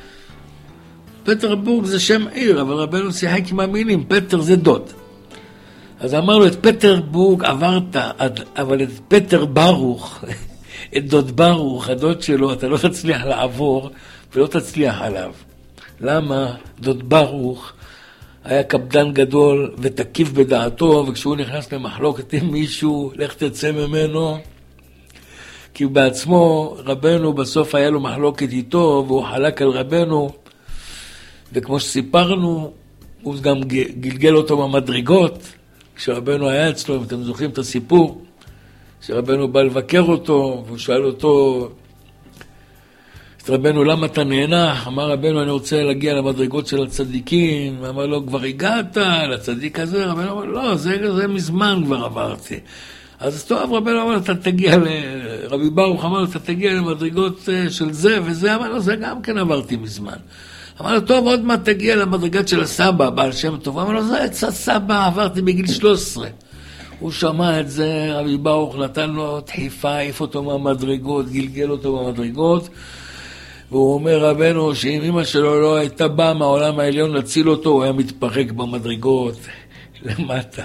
פטרבורג זה שם עיר, אבל רבנו שיחק עם המילים, פטר זה דוד. אז אמר לו, את פטרבורג עברת, אבל את פטר ברוך, את דוד ברוך, הדוד שלו, אתה לא תצליח לעבור ולא תצליח עליו. למה? דוד ברוך היה קפדן גדול ותקיף בדעתו, וכשהוא נכנס למחלוקת עם מישהו, לך תצא ממנו. כי בעצמו רבנו בסוף היה לו מחלוקת איתו, והוא חלק על רבנו, וכמו שסיפרנו, הוא גם גלגל אותו במדרגות, כשרבנו היה אצלו, אם אתם זוכרים את הסיפור, כשרבנו בא לבקר אותו, והוא שאל אותו, את רבנו, למה אתה נהנח? אמר רבנו, אני רוצה להגיע למדרגות של הצדיקים. אמר לו, כבר הגעת לצדיק הזה? רבנו אמר, לא, זה מזמן כבר עברתי. אז טוב, רבנו אמר, אתה תגיע רבי ברוך אמר לו, אתה תגיע למדרגות של זה וזה. אמר לו, זה גם כן עברתי מזמן. אמר לו, טוב, עוד מעט תגיע למדרגת של הסבא, בעל שם טוב. אמר לו, זה אצל סבא, עברתי בגיל 13. הוא שמע את זה, רבי ברוך נתן לו דחיפה, העיף אותו מהמדרגות, גלגל אותו במדרגות, והוא אומר רבנו שאם אמא שלו לא הייתה באה מהעולם העליון להציל אותו, הוא היה מתפרק במדרגות למטה.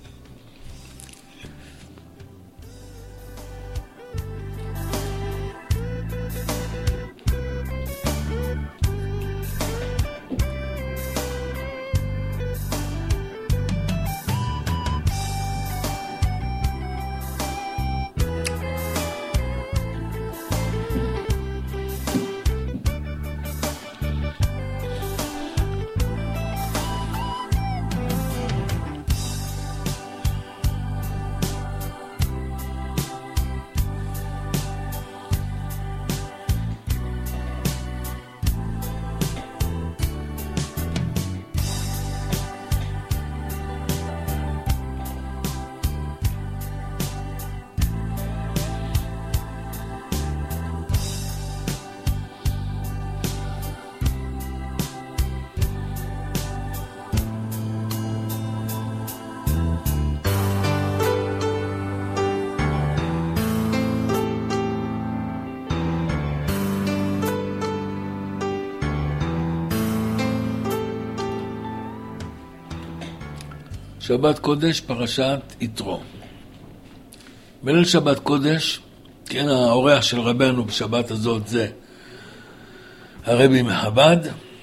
שבת קודש, פרשת יתרו. בליל שבת קודש, כן, האורח של רבנו בשבת הזאת זה הרבי מחב"ד.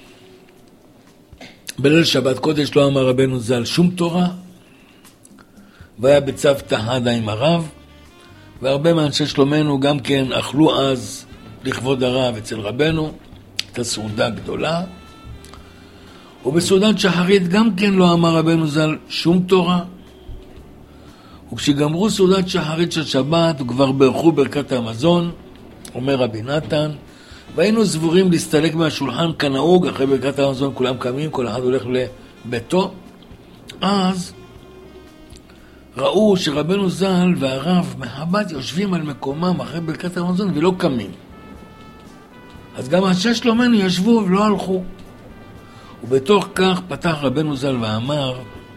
בליל שבת קודש לא אמר רבנו ז"ל שום תורה, והיה בצוותא חדא עם הרב, והרבה מאנשי שלומנו גם כן אכלו אז לכבוד הרב אצל רבנו את הסעודה גדולה. ובסעודת שחרית גם כן לא אמר רבנו ז"ל שום תורה. וכשגמרו סעודת שחרית של שבת וכבר ברכו ברכת המזון, אומר רבי נתן, והיינו סבורים להסתלק מהשולחן כנהוג, אחרי ברכת המזון כולם קמים, כל אחד הולך לביתו. אז ראו שרבנו ז"ל והרב מחב"ד יושבים על מקומם אחרי ברכת המזון ולא קמים. אז גם אנשי שלומנו ישבו ולא הלכו. ובתוך כך פתח רבנו ז"ל ואמר,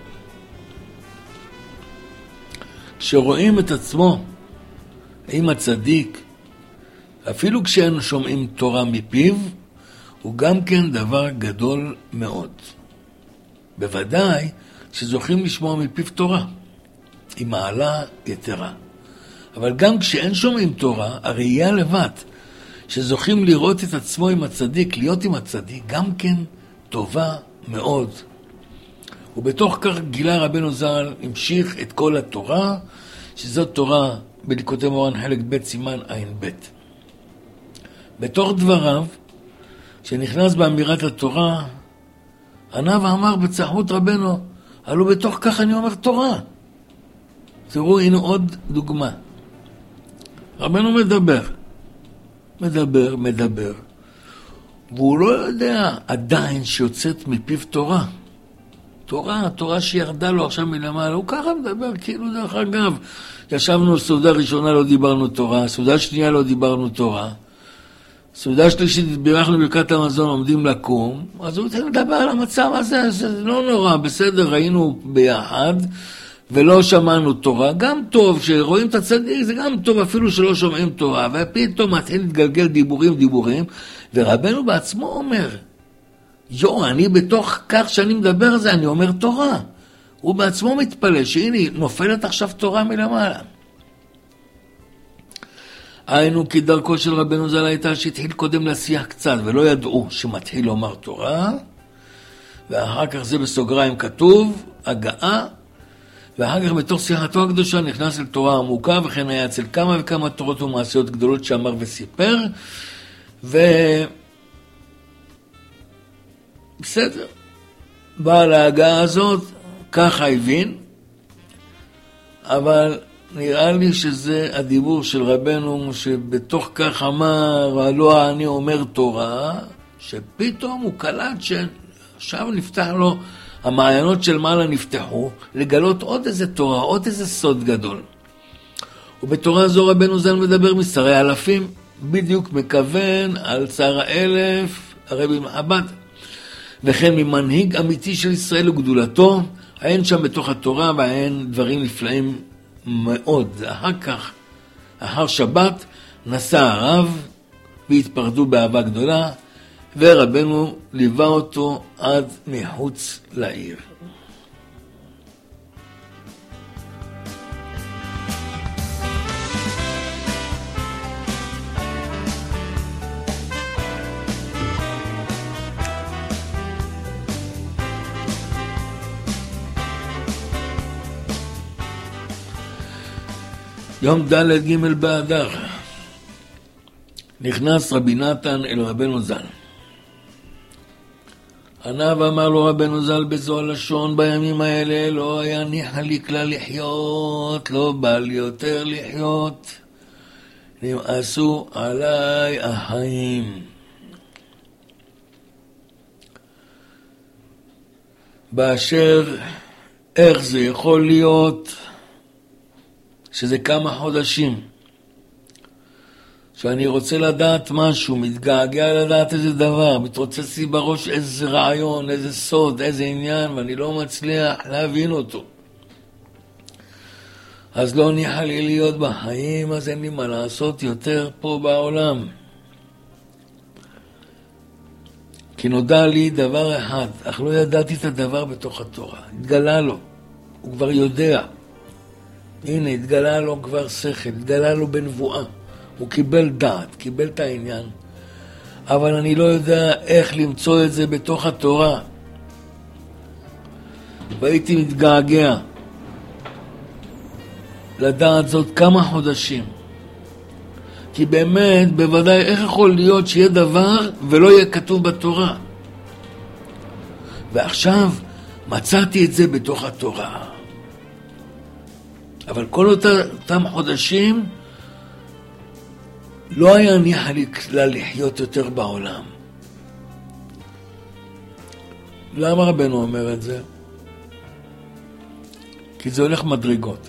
כשרואים את עצמו עם הצדיק, אפילו כשאנו שומעים תורה מפיו, הוא גם כן דבר גדול מאוד. בוודאי שזוכים לשמוע מפיו תורה, היא מעלה יתרה. אבל גם כשאין שומעים תורה, הראייה לבד, שזוכים לראות את עצמו עם הצדיק, להיות עם הצדיק, גם כן טובה מאוד. ובתוך כך גילה רבנו ז"ל, המשיך את כל התורה, שזאת תורה בליקוטי מוהר"ן חלק ב' סימן עין ב'. בתוך דבריו, שנכנס באמירת התורה, ענה ואמר בצחות רבנו, הלא בתוך כך אני אומר תורה. תראו, הנה עוד דוגמה. רבנו מדבר. והוא לא יודע עדיין שיוצאת מפיו תורה. תורה שירדה לו עכשיו מלמעלה. הוא ככה מדבר, כאילו דרך אגב. ישבנו סעודה ראשונה לא דיברנו תורה, סעודה שנייה לא דיברנו תורה. סעודה שלישית בירכנו ברכת המזון עומדים לקום, אז הוא צריך לדבר על המצב הזה, זה לא נורא, בסדר, ראינו ביחד, ולא שמענו תורה, גם טוב, שרואים את הצדיק זה גם טוב, אפילו שלא שומעים תורה, ופתאום מתחיל להתגלגל דיבורים, ורבנו בעצמו אומר, אני בתוך כך שאני מדבר על זה, אני אומר תורה. הוא בעצמו מתפלא שהנה נופלת עכשיו תורה מלמעלה. היינו כי דרכו של רבנו ז"ל הייתה שהתחיל קודם להשיח קצת, ולא ידעו שמתחיל לומר תורה, ואחר כך זה בסוגריים כתוב, הגעה, ואחר כך בתוך שיחתו הקדושה נכנס לתורה עמוקה, וכן היה אצל כמה וכמה תורות ומעשיות גדולות שאמר וסיפר, בסדר. בעל ההגעה הזאת ככה הבין, אבל נראה לי שזה הדיבור של רבנו, שבתוך כך אמר, לא אני אומר תורה, שפתאום הוא קלט שעכשיו נפתח לו, המעיינות של מעלה נפתחו, לגלות עוד איזה תורה, עוד איזה סוד גדול. ובתורה זו רבנו ז"ל מדבר משרי אלפים, בדיוק מכוון על צער האלף, הרבי מחב"ד, וכן ממנהיג אמיתי של ישראל וגדולתו, אין שם בתוך התורה ואין דברים נפלאים מאוד. אחר כך, אחר שבת, נסע הרב והתפרדו באהבה גדולה, ורבנו ליווה אותו עד מחוץ לעיר. יום ד' ג' באדר נכנס רבי נתן אל רבנו ז"ל. ענה ואמר לו רבנו ז"ל בזו הלשון, בימים האלה לא היה ניחא לי כלל לחיות, לא בא לי יותר לחיות, נמאסו עליי החיים. באשר איך זה יכול להיות שזה כמה חודשים שאני רוצה לדעת משהו, מתגעגע לדעת איזה דבר, מתרוצץ לי בראש איזה רעיון, איזה סוד, איזה עניין, ואני לא מצליח להבין אותו. אז לא ניחא לי להיות בחיים, אז אין לי מה לעשות יותר פה בעולם. כי נודע לי דבר אחד, אך לא ידעתי את הדבר בתוך התורה. התגלה לו, הוא כבר יודע. הנה, התגלה לו כבר שכל, התגלה לו בנבואה. הוא קיבל דעת, קיבל את העניין. אבל אני לא יודע איך למצוא את זה בתוך התורה. והייתי מתגעגע לדעת זאת כמה חודשים. כי באמת, בוודאי, איך יכול להיות שיהיה דבר ולא יהיה כתוב בתורה? ועכשיו מצאתי את זה בתוך התורה. אבל כל אותם חודשים לא היה ניחא לי כלל לחיות יותר בעולם. למה רבנו אומר את זה? כי זה הולך מדרגות.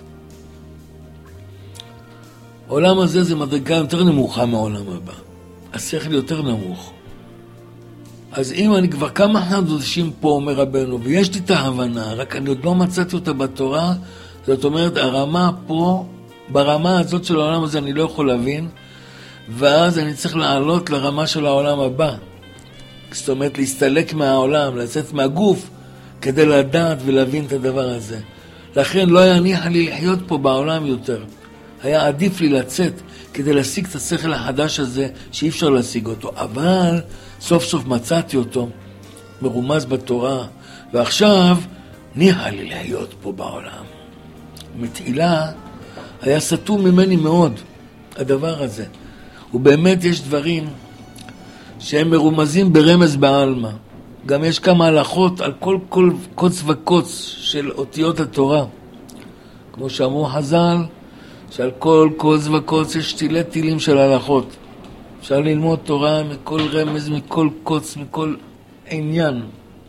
העולם הזה זה מדרגה יותר נמוכה מהעולם הבא. השכל יותר נמוך. אז אם אני כבר כמה חודשים פה אומר רבנו, ויש לי את ההבנה, רק אני עוד לא מצאתי אותה בתורה, זאת אומרת, הרמה פה, ברמה הזאת של העולם הזה אני לא יכול להבין, ואז אני צריך לעלות לרמה של העולם הבא. זאת אומרת, להסתלק מהעולם, לצאת מהגוף, כדי לדעת ולהבין את הדבר הזה. לכן לא היה ניחא לי לחיות פה בעולם יותר. היה עדיף לי לצאת כדי להשיג את השכל החדש הזה, שאי אפשר להשיג אותו. אבל סוף סוף מצאתי אותו, מרומז בתורה, ועכשיו ניחא לי להיות פה בעולם. מתחילה היה סתום ממני מאוד, הדבר הזה. ובאמת יש דברים שהם מרומזים ברמז בעלמא. גם יש כמה הלכות על כל קוץ וקוץ של אותיות התורה. כמו שאמרו חז"ל, שעל כל קוץ וקוץ יש תילי תילים של הלכות. אפשר ללמוד תורה מכל רמז, מכל קוץ, מכל עניין.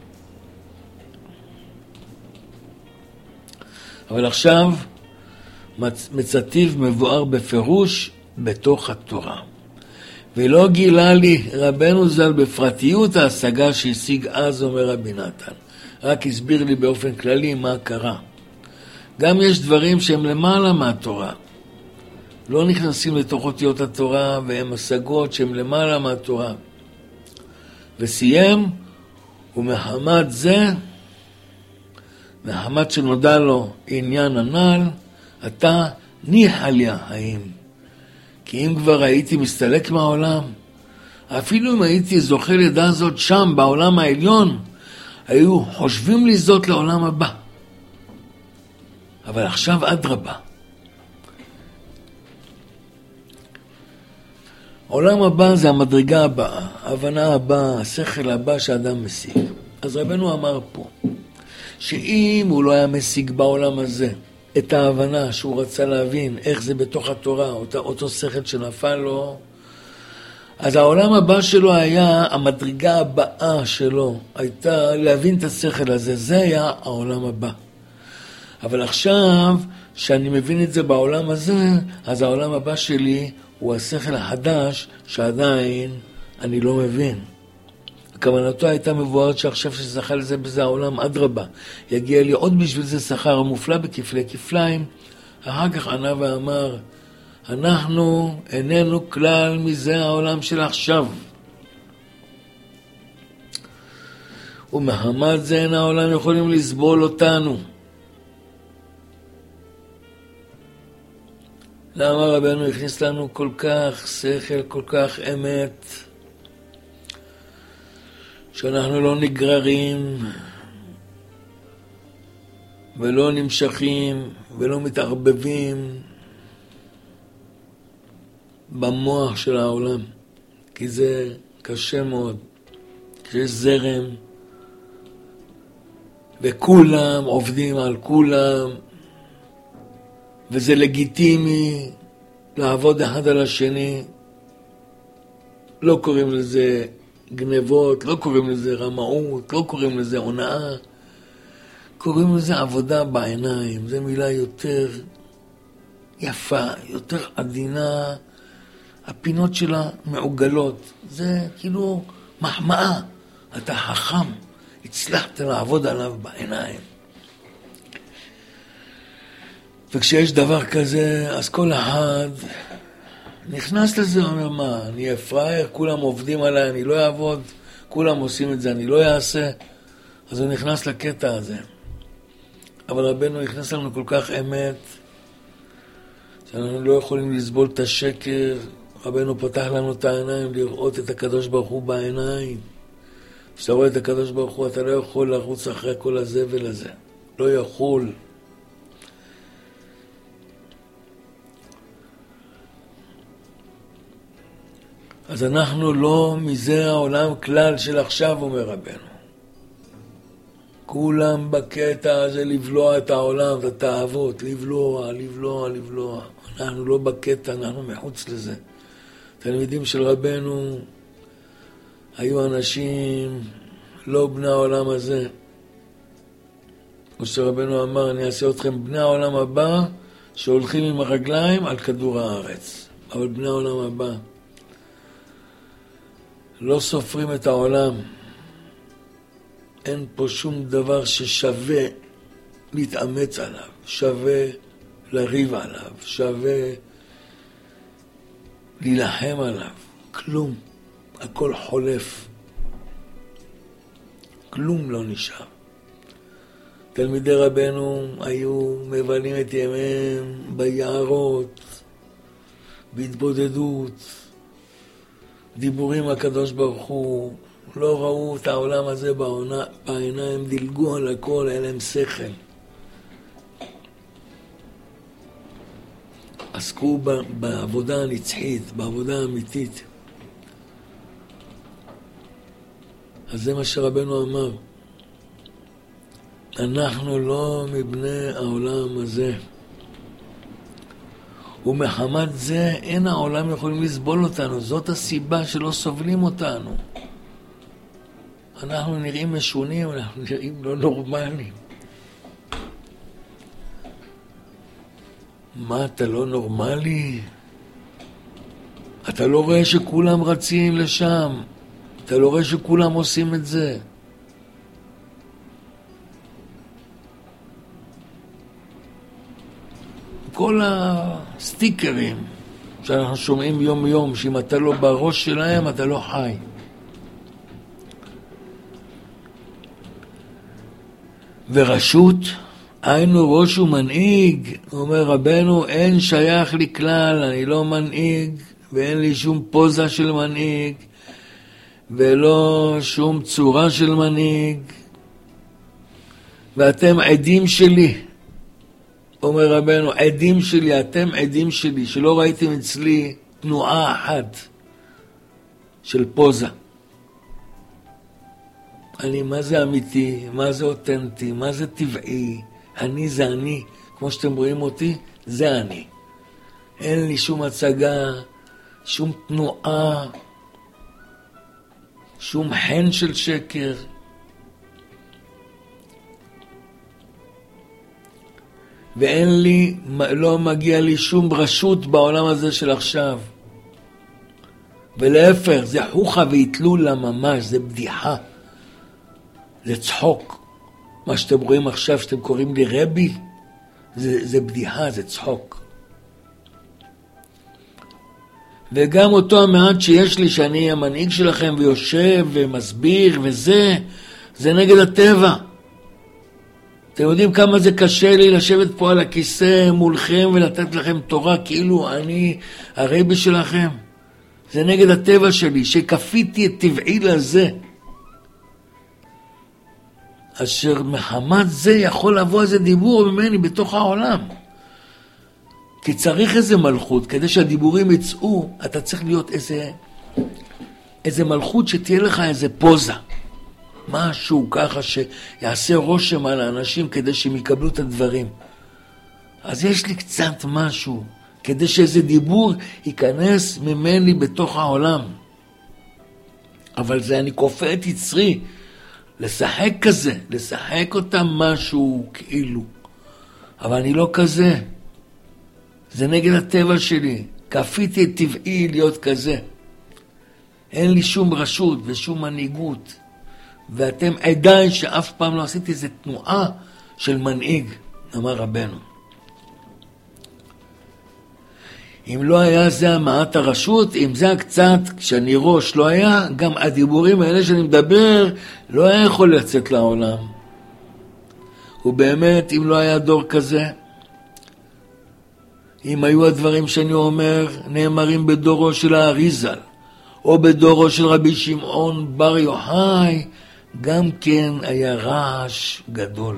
אבל עכשיו מצאתיו מבואר בפירוש בתוך התורה. ולא גילה לי רבנו ז"ל בפרטיות ההשגה שהשיג אז, אומר רבי נתן. רק הסביר לי באופן כללי מה קרה. גם יש דברים שהם למעלה מהתורה. לא נכנסים לתוך אותיות התורה, והם השגות שהם למעלה מהתורה. וסיים, ומחמת זה, מחמת שנודע לו עניין הנ"ל, אתה ניחליה האם. כי אם כבר הייתי מסתלק מהעולם, אפילו אם הייתי זוכה לדעה זאת שם בעולם העליון, היו חושבים לי זאת לעולם הבא. אבל עכשיו אדרבה. העולם הבא זה המדרגה הבאה, ההבנה הבאה, השכל הבא שאדם משיג. אז רבנו אמר פה, שאם הוא לא היה משיג בעולם הזה את ההבנה שהוא רצה להבין איך זה בתוך התורה, אותו שכל שנפל לו, אז העולם הבא שלו היה, המדרגה הבאה שלו הייתה להבין את השכל הזה, זה היה העולם הבא. אבל עכשיו, שאני מבין את זה בעולם הזה, אז העולם הבא שלי הוא השכל החדש שעדיין אני לא מבין. כוונתו הייתה מבוארת שעכשיו שזכה לזה בזה העולם אדרבה. יגיע לי עוד בשביל זה שכר מופלא בכפלי כפליים. אחר כך ענה ואמר, אנחנו איננו כלל מזה העולם של עכשיו. ומחמת זה אין העולם יכולים לסבול אותנו. למה רבנו הכניס לנו כל כך שכל, כל כך אמת, שאנחנו לא נגררים ולא נמשכים ולא מתערבבים במוח של העולם, כי זה קשה מאוד, כשיש זרם וכולם עובדים על כולם, וזה לגיטימי לעבוד אחד על השני, לא קוראים לזה גנבות, לא קוראים לזה רמאות, לא קוראים לזה הונאה, קוראים לזה עבודה בעיניים. זו מילה יותר יפה, יותר עדינה, הפינות שלה מעוגלות, זה כאילו מחמאה, אתה חכם, הצלחת לעבוד עליו בעיניים. וכשיש דבר כזה, אז כל אחד נכנס לזה, אומר, מה, אני אהיה פראייר, כולם עובדים עליי, אני לא אעבוד, כולם עושים את זה, אני לא אעשה. אז הוא נכנס לקטע הזה. אבל רבנו הכנס לנו כל כך אמת, שאנחנו לא יכולים לסבול את השקר. רבנו פתח לנו את העיניים לראות את הקדוש ברוך הוא בעיניים. כשאתה רואה את הקדוש ברוך הוא, אתה לא יכול לרוץ אחרי כל הזבל הזה. לא יכול. אז אנחנו לא מזה העולם כלל של עכשיו, אומר רבנו. כולם בקטע הזה לבלוע את העולם, את התאוות, לבלוע, לבלוע, לבלוע. אנחנו לא בקטע, אנחנו מחוץ לזה. תלמידים של רבנו היו אנשים לא בני העולם הזה. כמו שרבנו אמר, אני אעשה אתכם בני העולם הבא שהולכים עם הרגליים על כדור הארץ. אבל בני העולם הבא לא סופרים את העולם. אין פה שום דבר ששווה להתאמץ עליו, שווה לריב עליו, שווה להילחם עליו. כלום, הכל חולף. כלום לא נשאר. תלמידי רבנו היו מבלים את ימיהם ביערות, בהתבודדות, דיבורים הקדוש ברוך הוא, לא ראו את העולם הזה בעיניים, דילגו על הכל, היה להם שכל. עסקו בעבודה הנצחית, בעבודה האמיתית. אז זה מה שרבנו אמר. אנחנו לא מבני העולם הזה. ומחמת זה אין העולם יכולים לסבול אותנו. זאת הסיבה שלא סובלים אותנו. אנחנו נראים משונים, אנחנו נראים לא נורמליים. מה, אתה לא נורמלי? אתה לא רואה שכולם רצים לשם? אתה לא רואה שכולם עושים את זה? כל הסטיקרים שאנחנו שומעים יום יום, שאם אתה לא בראש שלהם, אתה לא חי. ורשות, היינו ראש ומנהיג, אומר רבנו, אין שייך לי כלל, אני לא מנהיג, ואין לי שום פוזה של מנהיג, ולא שום צורה של מנהיג, ואתם עדים שלי, אומר רבנו, עדים שלי, אתם עדים שלי, שלא ראיתם אצלי תנועה אחת של פוזה. אני, מה זה אמיתי, מה זה אותנטי, מה זה טבעי, אני זה אני, כמו שאתם רואים אותי, זה אני. אין לי שום הצגה, שום תנועה, שום חן של שקר. ואין לי, לא מגיע לי שום רשות בעולם הזה של עכשיו. ולהפך, זה חוכה והתלולה ממש, זה בדיחה. זה צחוק. מה שאתם רואים עכשיו, שאתם קוראים לי רבי, זה בדיחה, זה צחוק. וגם אותו המעט שיש לי, שאני המנהיג שלכם ויושב ומסביר וזה, זה נגד הטבע. אתם יודעים כמה זה קשה לי לשבת פה על הכיסא מולכם ולתת לכם תורה כאילו אני הרבי שלכם. זה נגד הטבע שלי, שכפיתי את טבעי לזה. אשר מחמת זה יכול לבוא איזה דיבור ממני בתוך העולם. כי צריך איזה מלכות, כדי שהדיבורים יצאו, אתה צריך להיות איזה מלכות שתהיה לך איזה פוזה. משהו ככה שיעשה רושם על האנשים כדי שהם יקבלו את הדברים. אז יש לי קצת משהו, כדי שאיזה דיבור ייכנס ממני בתוך העולם. אבל זה אני כופה את יצרי, לשחק כזה, לשחק אותם משהו כאילו. אבל אני לא כזה. זה נגד הטבע שלי. כפיתי את טבעי להיות כזה. אין לי שום רשות ושום מנהיגות. ואתם עדיין שאף פעם לא עשיתי איזו תנועה של מנהיג, אמר רבנו. אם לא היה זה המעט הרשות, אם זה הקצת, כשאני ראש לא היה, גם הדיבורים האלה שאני מדבר, לא היה יכול לצאת לעולם. ובאמת, אם לא היה דור כזה, אם היו הדברים שאני אומר, נאמרים בדורו של האריזל, או בדורו של רבי שמעון בר יוחאי, גם כן היה רעש גדול.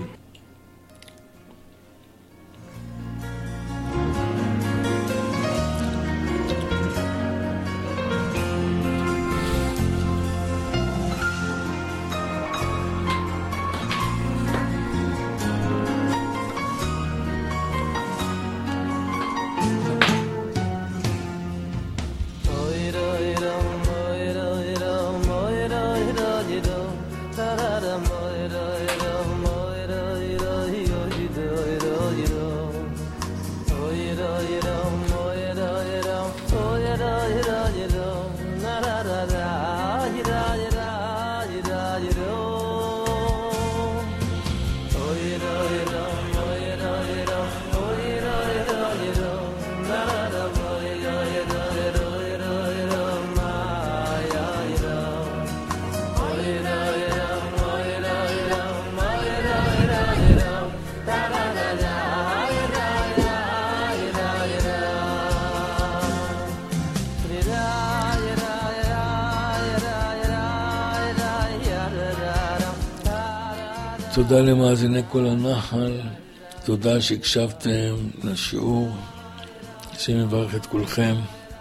תודה למאזיני כל הנחל, תודה שהקשבתם לשיעור, שמברך את כולכם.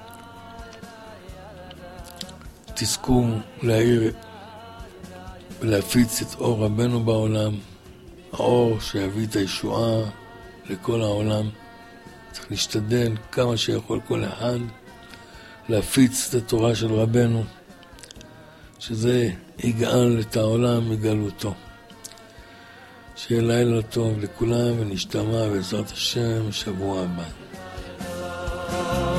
תזכו להעיר ולהפיץ את אור רבנו בעולם, האור שיביא את הישועה לכל העולם. צריך להשתדל כמה שיכול כל אחד להפיץ את התורה של רבנו, שזה יגאל את העולם מגלותו. שיהיה לילה טוב לכולם ונשתמע בעזרת השם שבוע הבא.